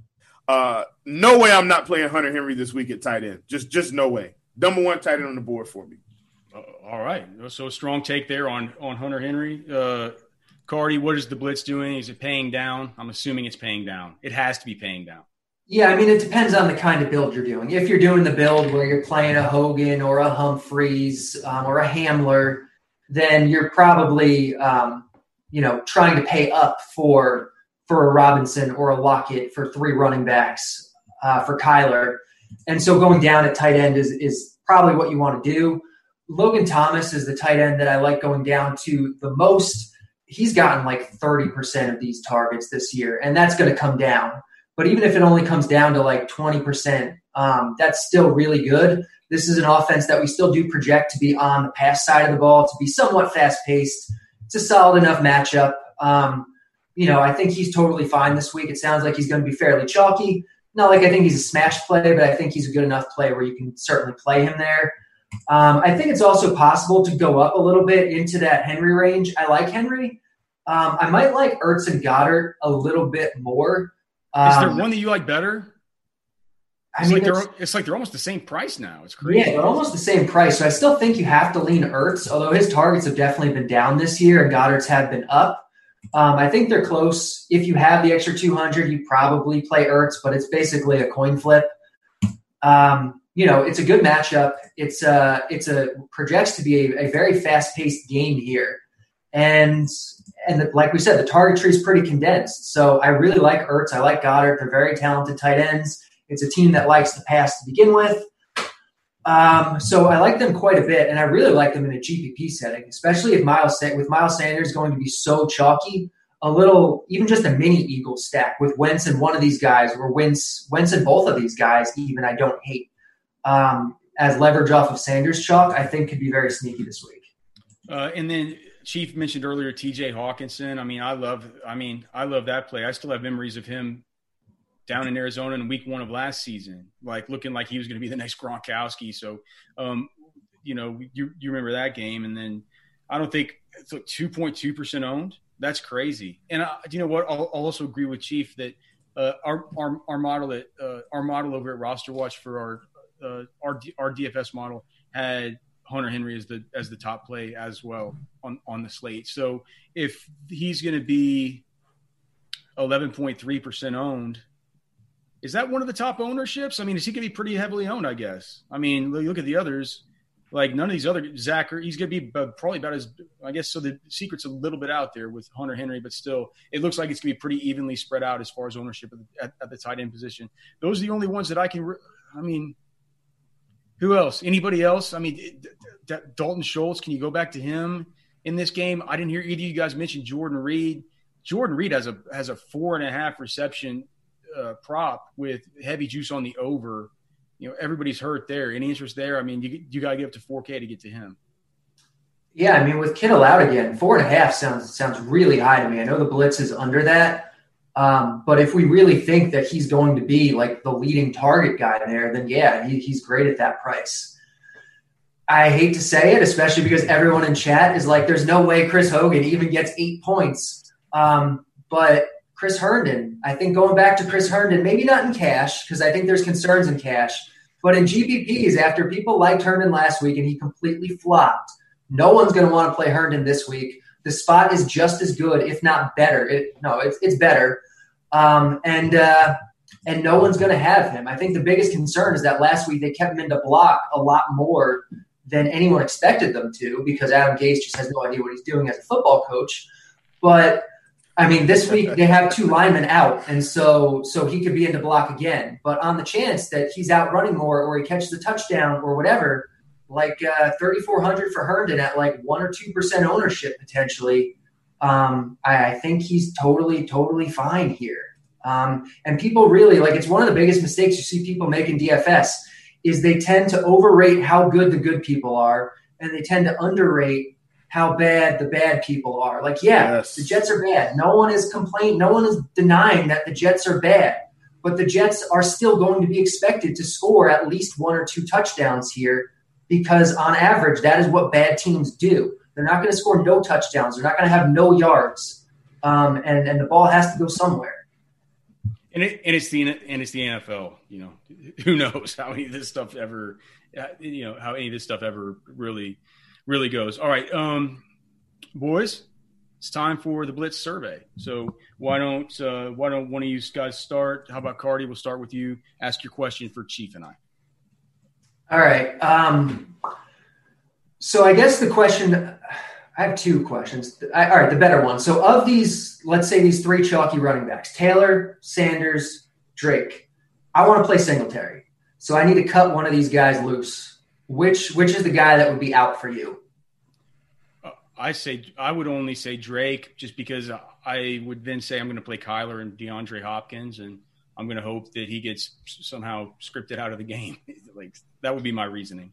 E: Uh, no way I'm not playing Hunter Henry this week at tight end. Just just no way. Number one tight end on the board for me.
C: Uh, all right. So a strong take there on, on Hunter Henry. Uh, Cardi, what is the blitz doing? Is it paying down? I'm assuming it's paying down. It has to be paying down.
D: Yeah, I mean, it depends on the kind of build you're doing. If you're doing the build where you're playing a Hogan or a Humphreys um, or a Hamler, then you're probably, um, you know, trying to pay up for for a Robinson or a Lockett for three running backs uh, for Kyler. And so going down at tight end is is probably what you want to do. Logan Thomas is the tight end that I like going down to the most. He's gotten like thirty percent of these targets this year, and that's going to come down. But even if it only comes down to like twenty percent, um, that's still really good. This is an offense that we still do project to be on the pass side of the ball, to be somewhat fast-paced. It's a solid enough matchup. Um, you know, I think he's totally fine this week. It sounds like he's going to be fairly chalky. Not like I think he's a smash play, but I think he's a good enough play where you can certainly play him there. Um, I think it's also possible to go up a little bit into that Henry range. I like Henry. Um, I might like Ertz and Goddard a little bit more. Um,
C: Is there one that you like better?
D: I
C: It's,
D: mean,
C: like they're, it's like they're almost the same price now. It's crazy.
D: Yeah, they're almost the same price. So I still think you have to lean Ertz, although his targets have definitely been down this year and Goddard's have been up. Um, I think they're close. If you have the extra two hundred, you probably play Ertz, but it's basically a coin flip. Um, you know, it's a good matchup. It's a, it's a projects to be a, a very fast-paced game here. And and the, like we said, the target tree is pretty condensed. So I really like Ertz. I like Goddard. They're very talented tight ends. It's a team that likes to pass to begin with. Um, so I like them quite a bit, and I really like them in a G P P setting, especially if Miles with Miles Sanders going to be so chalky. A little, even just a mini Eagles stack with Wentz and one of these guys, or Wentz, Wentz and both of these guys, even I don't hate um, as leverage off of Sanders chalk. I think could be very sneaky this week.
C: Uh, and then Chief mentioned earlier T J Hawkinson. I mean, I love. I mean, I love that play. I still have memories of him down in Arizona in week one of last season, like looking like he was going to be the next Gronkowski. So, um, you know, you, you remember that game. And then I don't think it's like two point two percent owned. That's crazy. And I, you know what? I'll, I'll also agree with Chief that uh, our, our, our model at uh, our model over at Roster Watch for our, uh, our, our D F S model had Hunter Henry as the, as the top play as well on, on the slate. So if he's going to be eleven point three percent owned, is that one of the top ownerships? I mean, is he going to be pretty heavily owned, I guess? I mean, look at the others. Like none of these other – Zach, he's going to be probably about as – I guess so the secret's a little bit out there with Hunter Henry, but still it looks like it's going to be pretty evenly spread out as far as ownership at the, at, at the tight end position. Those are the only ones that I can – I mean, who else? Anybody else? I mean, D- D- Dalton Schultz, can you go back to him in this game? I didn't hear either of you guys mention Jordan Reed. Jordan Reed has a has a four and a half reception – Uh, prop with heavy juice on the over. You know, everybody's hurt there. Any interest there? I mean, you you got to get up to four K to get to him.
D: Yeah, I mean, with Kittle out again, four and a half sounds sounds really high to me. I know the blitz is under that, um, but if we really think that he's going to be like the leading target guy there, then yeah, he, he's great at that price. I hate to say it, especially because everyone in chat is like, "There's no way Chris Hogan even gets eight points," um, but Chris Herndon, I think going back to Chris Herndon, maybe not in cash because I think there's concerns in cash, but in G P Ps, after people liked Herndon last week and he completely flopped, no one's going to want to play Herndon this week. The spot is just as good, if not better. It, no, it's it's better, um, and uh, and no one's going to have him. I think the biggest concern is that last week they kept him into block a lot more than anyone expected them to because Adam Gase just has no idea what he's doing as a football coach, but. I mean, this week they have two linemen out, and so so he could be into block again. But on the chance that he's out running more or he catches a touchdown or whatever, like uh, thirty-four hundred for Herndon at like one or two percent ownership potentially, um, I, I think he's totally, totally fine here. Um, and people really, like it's one of the biggest mistakes you see people make in D F S is they tend to overrate how good the good people are, and they tend to underrate how bad the bad people are. Like, yeah, yes. The Jets are bad. No one is complaining. No one is denying that the Jets are bad. But the Jets are still going to be expected to score at least one or two touchdowns here because on average, that is what bad teams do. They're not going to score no touchdowns. They're not going to have no yards. Um, and, and the ball has to go somewhere.
C: And it, and it's the and it's the N F L. You know, who knows how any of this stuff ever, you know, how any of this stuff ever really, really goes. All right, um, boys, it's time for the Blitz survey. So why don't uh, why don't one of you guys start? How about Cardi? We'll start with you. Ask your question for Chief and I.
D: All right. Um, so I guess the question, I have two questions. I, all right, the better one. So of these, let's say these three chalky running backs, Taylor, Sanders, Drake, I want to play Singletary. So I need to cut one of these guys loose. Which which is the guy that would be out for you?
C: Uh, I say I would only say Drake, just because I would then say I'm going to play Kyler and DeAndre Hopkins, and I'm going to hope that he gets somehow scripted out of the game. Like, that would be my reasoning.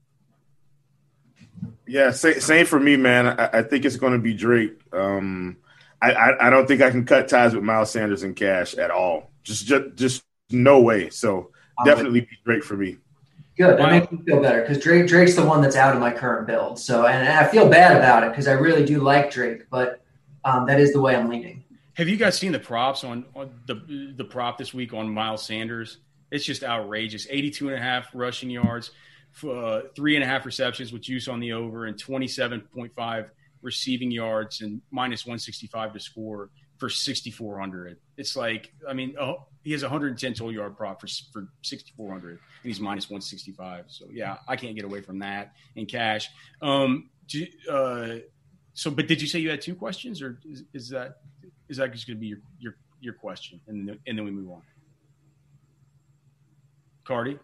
E: Yeah, same, same for me, man. I, I think it's going to be Drake. Um, I, I, I don't think I can cut ties with Miles Sanders and Cash at all. Just, just, just no way. So definitely be Drake for me.
D: Good. That makes me feel better because Drake Drake's the one that's out of my current build. So, and, and I feel bad about it because I really do like Drake, but um, that is the way I'm leaning.
C: Have you guys seen the props on, on the the prop this week on Miles Sanders? It's just outrageous. eighty-two and a half rushing yards, uh, three and a half receptions with juice on the over, and twenty-seven point five receiving yards and minus one sixty-five to score for sixty-four hundred. It's like, I mean, oh, he has a one hundred ten total yard prop for for sixty-four hundred, and he's minus one sixty-five. So yeah, I can't get away from that in cash. Um, do, uh, so, but did you say you had two questions, or is, is that is that just going to be your your your question, and then, and then we move on? Cardi,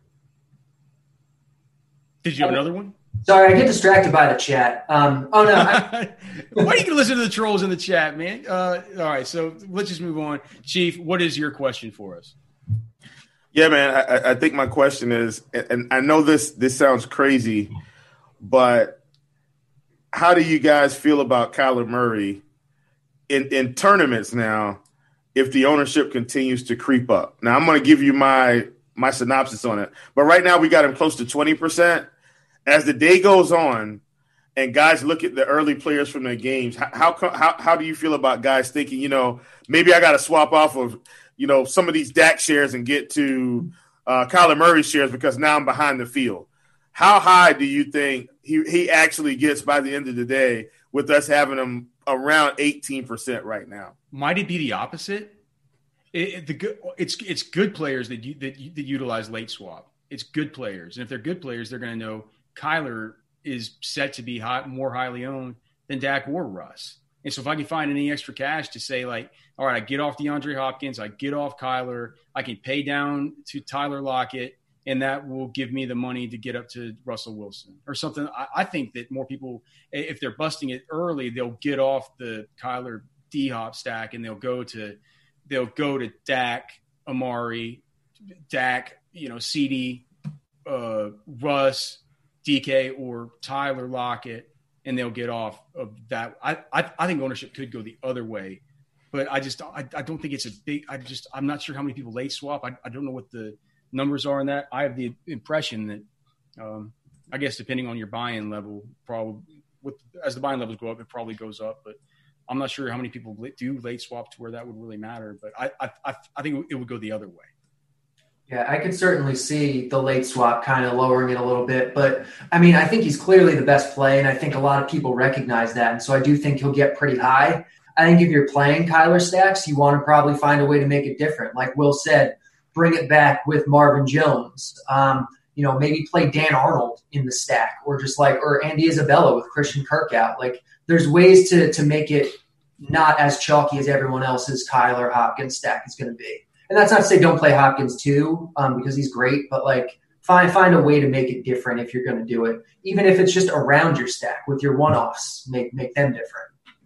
C: did you have another one?
D: Sorry, I get distracted by the chat. Um, oh, no. I-
C: Why are you going to listen to the trolls in the chat, man? Uh, all right, so let's just move on. Chief, what is your question for us?
E: Yeah, man, I, I think my question is, and I know this this sounds crazy, but how do you guys feel about Kyler Murray in, in tournaments now if the ownership continues to creep up? Now, I'm going to give you my my synopsis on it. But right now we got him close to twenty percent. As the day goes on and guys look at the early players from their games, how how how do you feel about guys thinking, you know, maybe I got to swap off of, you know, some of these Dak shares and get to uh, Kyler Murray shares because now I'm behind the field? How high do you think he, he actually gets by the end of the day with us having him around eighteen percent right now?
C: Might it be the opposite? It, it, the good, it's it's good players that you, that that utilize late swap. It's good players, and if they're good players, they're going to know Kyler is set to be high, more highly owned than Dak or Russ. And so if I can find any extra cash to say, like, all right, I get off DeAndre Hopkins, I get off Kyler, I can pay down to Tyler Lockett, and that will give me the money to get up to Russell Wilson or something. I, I think that more people, if they're busting it early, they'll get off the Kyler D-Hop stack and they'll go to they'll go to Dak, Amari, Dak, you know, C D, uh, Russ, D K, or Tyler Lockett, and they'll get off of that. I, I, I think ownership could go the other way, but I just I, I don't think it's a big. I just I'm not sure how many people late swap. I, I don't know what the numbers are in that. I have the impression that um, I guess depending on your buy-in level, probably with as the buy-in levels go up, it probably goes up. But I'm not sure how many people do late swap to where that would really matter. But I I I think it would go the other way.
D: Yeah, I could certainly see the late swap kind of lowering it a little bit. But, I mean, I think he's clearly the best play, and I think a lot of people recognize that. And so I do think he'll get pretty high. I think if you're playing Kyler stacks, you want to probably find a way to make it different. Like Will said, bring it back with Marvin Jones. Um, you know, maybe play Dan Arnold in the stack, or just like – or Andy Isabella with Christian Kirk out. Like, there's ways to to make it not as chalky as everyone else's Kyler Hopkins stack is going to be. And that's not to say don't play Hopkins too, um, because he's great, but like find find a way to make it different if you're going to do it, even if it's just around your stack with your one-offs, make make them different.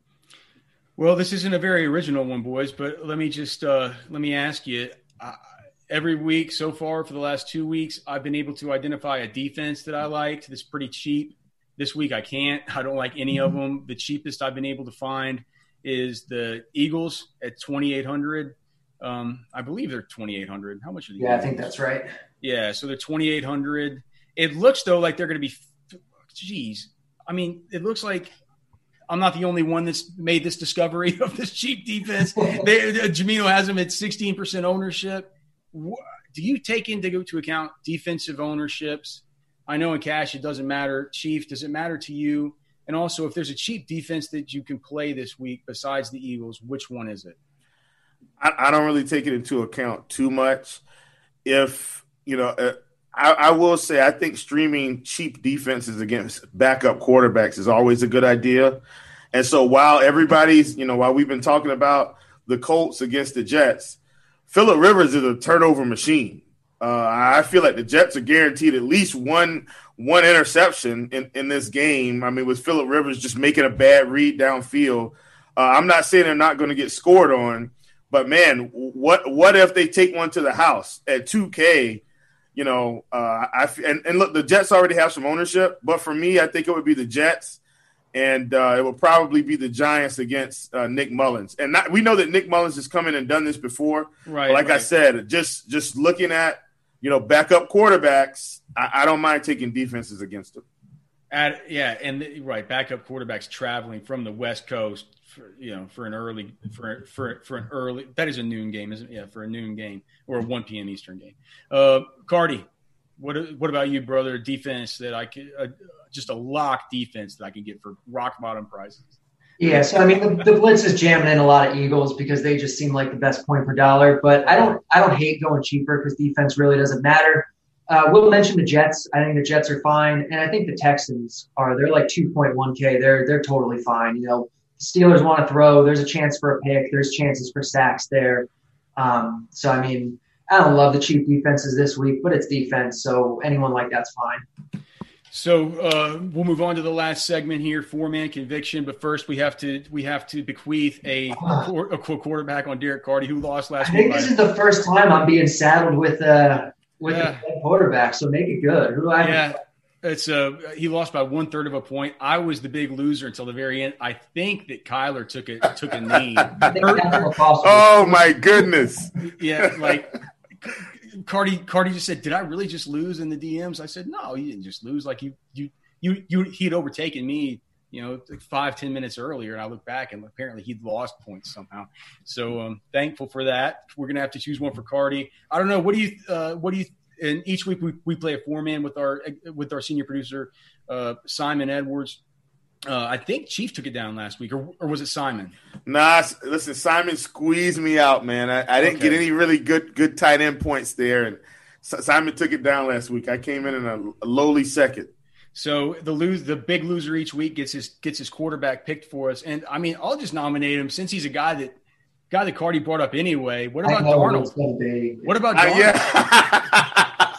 C: Well, this isn't a very original one, boys, but let me just uh, let me ask you. Uh, every week so far for the last two weeks, I've been able to identify a defense that I liked that's pretty cheap. This week I can't. I don't like any of them. The cheapest I've been able to find is the Eagles at twenty-eight hundred. Um, I believe they're twenty-eight hundred. How much are they?
D: Yeah, I think that's right.
C: Yeah, so they're twenty-eight hundred. It looks, though, like they're going to be – geez. I mean, it looks like I'm not the only one that's made this discovery of this cheap defense. they, Jamino has them at sixteen percent ownership. Do you take into to account defensive ownerships? I know in cash it doesn't matter. Chief, does it matter to you? And also, if there's a cheap defense that you can play this week besides the Eagles, which one is it?
E: I, I don't really take it into account too much. If, you know, uh, I, I will say I think streaming cheap defenses against backup quarterbacks is always a good idea. And so while everybody's, you know, while we've been talking about the Colts against the Jets, Phillip Rivers is a turnover machine. Uh, I feel like the Jets are guaranteed at least one one interception in, in this game. I mean, with Phillip Rivers just making a bad read downfield. Uh, I'm not saying they're not going to get scored on, but, man, what what if they take one to the house at two K? You know, uh, I and, and look, the Jets already have some ownership, but for me, I think it would be the Jets, and uh, it would probably be the Giants against uh, Nick Mullins. And not, we know that Nick Mullins has come in and done this before.
C: Right.
E: But like
C: right.
E: I said, just just looking at, you know, backup quarterbacks, I, I don't mind taking defenses against them.
C: At, yeah, and the, right, backup quarterbacks traveling from the West Coast, for, you know, for an early for for for an early that is a noon game, isn't it? Yeah, for a noon game or a one p.m. Eastern game. Uh, Cardi, what what about you, brother? Defense that I could uh, just a lock defense that I could get for rock bottom prices.
D: Yeah, so I mean the, the blitz is jamming in a lot of Eagles because they just seem like the best point per dollar. But I don't I don't hate going cheaper because defense really doesn't matter. Uh, we'll mention the Jets. I think the Jets are fine, and I think the Texans are. They're like two point one K. They're they're totally fine. You know, Steelers want to throw. There's a chance for a pick. There's chances for sacks there. Um, so I mean, I don't love the cheap defenses this week, but it's defense, so anyone like that's fine.
C: So uh, we'll move on to the last segment here, four-man conviction. But first, we have to we have to bequeath a, a, a quarterback on Derek Carty, who lost last week.
D: I think this is the first time I'm being saddled with uh with
C: yeah.
D: a quarterback. So make it good. Who do I?
C: Yeah, it's uh he lost by one third of a point. I was the big loser until the very end. I think that Kyler took a took a knee.
D: I think that's possible.
E: Oh my goodness!
C: Yeah, like. Cardi, Cardi just said, "Did I really just lose in the D Ms?" I said, "No, you didn't just lose. Like you, you, you, you he had overtaken me, you know, like five, ten minutes earlier." And I look back, and apparently he'd lost points somehow. So um, thankful for that. We're gonna have to choose one for Cardi. I don't know. What do you, uh, what do you? And each week we, we play a four man with our with our senior producer uh, Simon Edwards. Uh, I think Chief took it down last week, or, or was it Simon?
E: Nah, listen, Simon squeezed me out, man. I, I didn't
C: Okay.
E: get any really good good tight end points there, and Simon took it down last week. I came in in a, a lowly second.
C: So the lose, the big loser each week gets his gets his quarterback picked for us, and I mean, I'll just nominate him since he's a guy that guy that Cardi brought up anyway. What about
D: I know
C: Darnold?
D: it's gonna be.
C: What about
E: Uh,
C: Darnold?
E: yeah.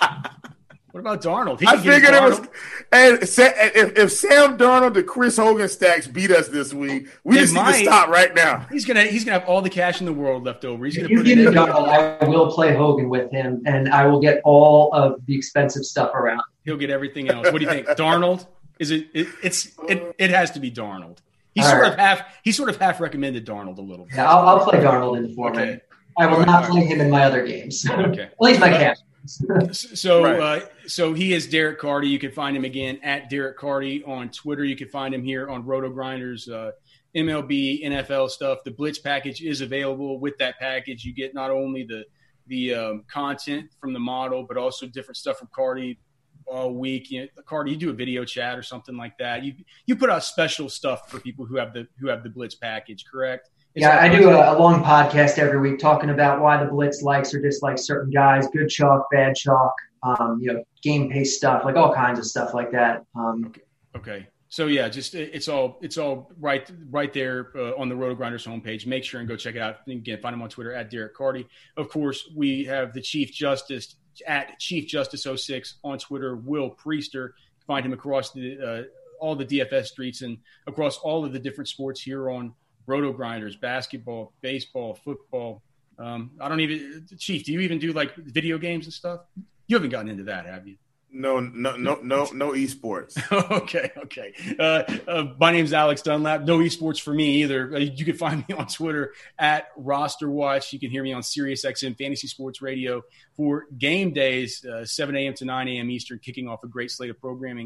C: What about Darnold? He
E: I
C: could get
E: figured it was.
C: Darnold.
E: And Sa- if, if Sam Darnold, the Chris Hogan stacks beat us this week, we
C: They
E: just need
C: might.
E: to stop right now.
C: He's gonna he's gonna have all the cash in the world left over. He's
D: If
C: gonna
D: you
C: put
D: give
C: it
D: me
C: in.
D: Darnold, I will play Hogan with him, and I will get all of the expensive stuff around.
C: He'll get everything else. What do you think, Darnold? Is it? it it's it, it has to be Darnold. He
D: All
C: sort
D: right.
C: of half he sort of half recommended Darnold a little bit.
D: Yeah, I'll, I'll play Darnold in the four man.
C: Okay.
D: I will
C: All right,
D: not
C: all
D: play him in my other games.
C: Okay.
D: At least my cash.
C: So,
E: Right.
C: uh, so he is Derek Carty. You can find him again at Derek Carty on Twitter. You can find him here on Roto Grinders, uh, M L B, N F L stuff. The Blitz package is available. With that package, you get not only the the um, content from the model, but also different stuff from Carty all week. You know, Carty, you do a video chat or something like that. You you put out special stuff for people who have the who have the Blitz package, correct? Is
D: Yeah,
C: that
D: I
C: correct?
D: do a, a long podcast every week talking about why the Blitz likes or dislikes certain guys, good chalk, bad chalk, um, you know, game pace stuff, like all kinds of stuff like that. Um,
C: Okay. So yeah, just it's all it's all right right there uh, on the Roto Grinders homepage. Make sure and go check it out. And again, find him on Twitter at Derek Carty. Of course, we have the Chief Justice at Chief Justice oh six on Twitter. Will Priester. Find him across the uh, all the D F S streets and across all of the different sports here on Roto Grinders, basketball, baseball, football. Um, I don't even Chief. Do you even do like video games and stuff? You haven't gotten into that, have you?
E: No, no, no, no, no esports.
C: okay, okay. Uh, uh, my name's Alex Dunlap. No esports for me either. Uh, you can find me on Twitter at Roster Watch. You can hear me on SiriusXM Fantasy Sports Radio for game days, uh, seven a.m. to nine a.m. Eastern, kicking off a great slate of programming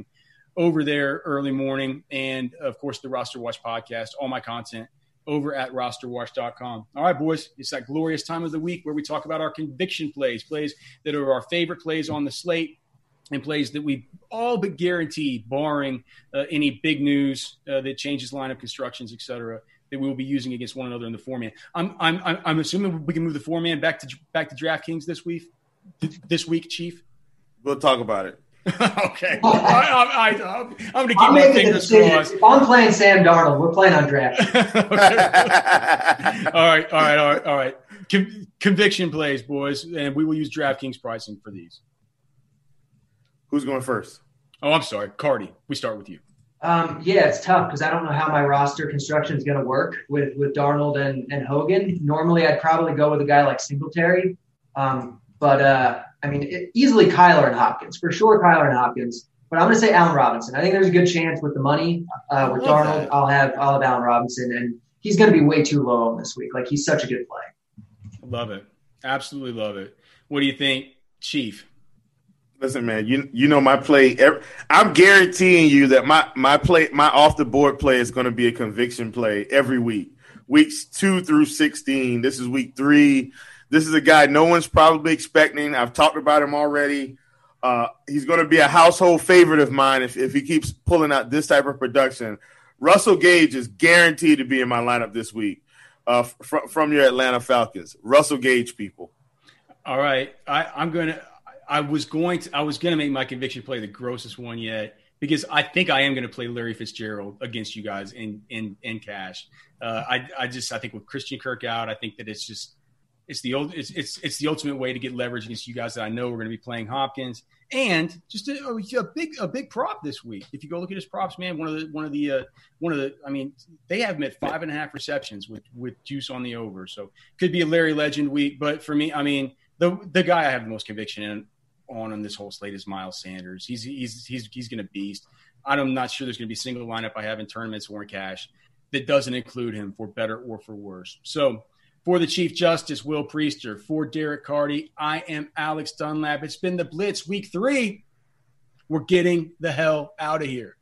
C: over there early morning. And, of course, the Roster Watch podcast, all my content over at roster watch dot com. All right, boys, it's that glorious time of the week where we talk about our conviction plays, plays that are our favorite plays on the slate, and plays that we all but guarantee, barring uh, any big news uh, that changes lineup constructions, et cetera, that we will be using against one another in the four-man. I'm I'm I'm assuming we can move the four-man back to back to DraftKings this week. This week, Chief.
E: We'll talk about it.
C: Okay. I, I, I, I'm going to keep
D: I'm
C: my fingers crossed.
D: If I'm playing Sam Darnold, we're playing on draft.
C: all right, all right, all right, all right. Con- conviction plays, boys, and we will use DraftKings pricing for these.
E: Who's going first?
C: Oh, I'm sorry. Cardi, we start with you.
D: Um, yeah, it's tough because I don't know how my roster construction is going to work with, with Darnold and, and Hogan. Normally, I'd probably go with a guy like Singletary. Um, but, uh, I mean, it, easily Kyler and Hopkins. For sure, Kyler and Hopkins. But I'm going to say Allen Robinson. I think there's a good chance with the money. Uh, with Darnold, that. I'll have I'll have Allen Robinson. And he's going to be way too low this week. Like, he's such a good play.
C: Love it. Absolutely love it. What do you think, Chief?
E: Listen, man, you you know my play. Every, I'm guaranteeing you that my my play, my off the board play is going to be a conviction play every week. Weeks two through sixteen. This is week three. This is a guy no one's probably expecting. I've talked about him already. Uh, he's going to be a household favorite of mine if if he keeps pulling out this type of production. Russell Gage is guaranteed to be in my lineup this week uh, from from your Atlanta Falcons. Russell Gage, people.
C: All right, I, I'm going to. I was going to I was going to make my conviction play the grossest one yet because I think I am going to play Larry Fitzgerald against you guys in in in cash. Uh, I I just I think with Christian Kirk out, I think that it's just it's the old it's it's it's the ultimate way to get leverage against you guys that I know we're going to be playing Hopkins and just a, a big a big prop this week. If you go look at his props, man, one of the one of the uh, one of the I mean they have him at five and a half receptions with with juice on the over, so could be a Larry Legend week. But for me, I mean the the guy I have the most conviction in. On on this whole slate is Miles Sanders. He's he's he's he's going to beast. I'm not sure there's going to be a single lineup I have in tournaments or in cash that doesn't include him for better or for worse. So for the Chief Justice, Will Priester, for Derek Carty, I am Alex Dunlap. It's been the Blitz week three. We're getting the hell out of here.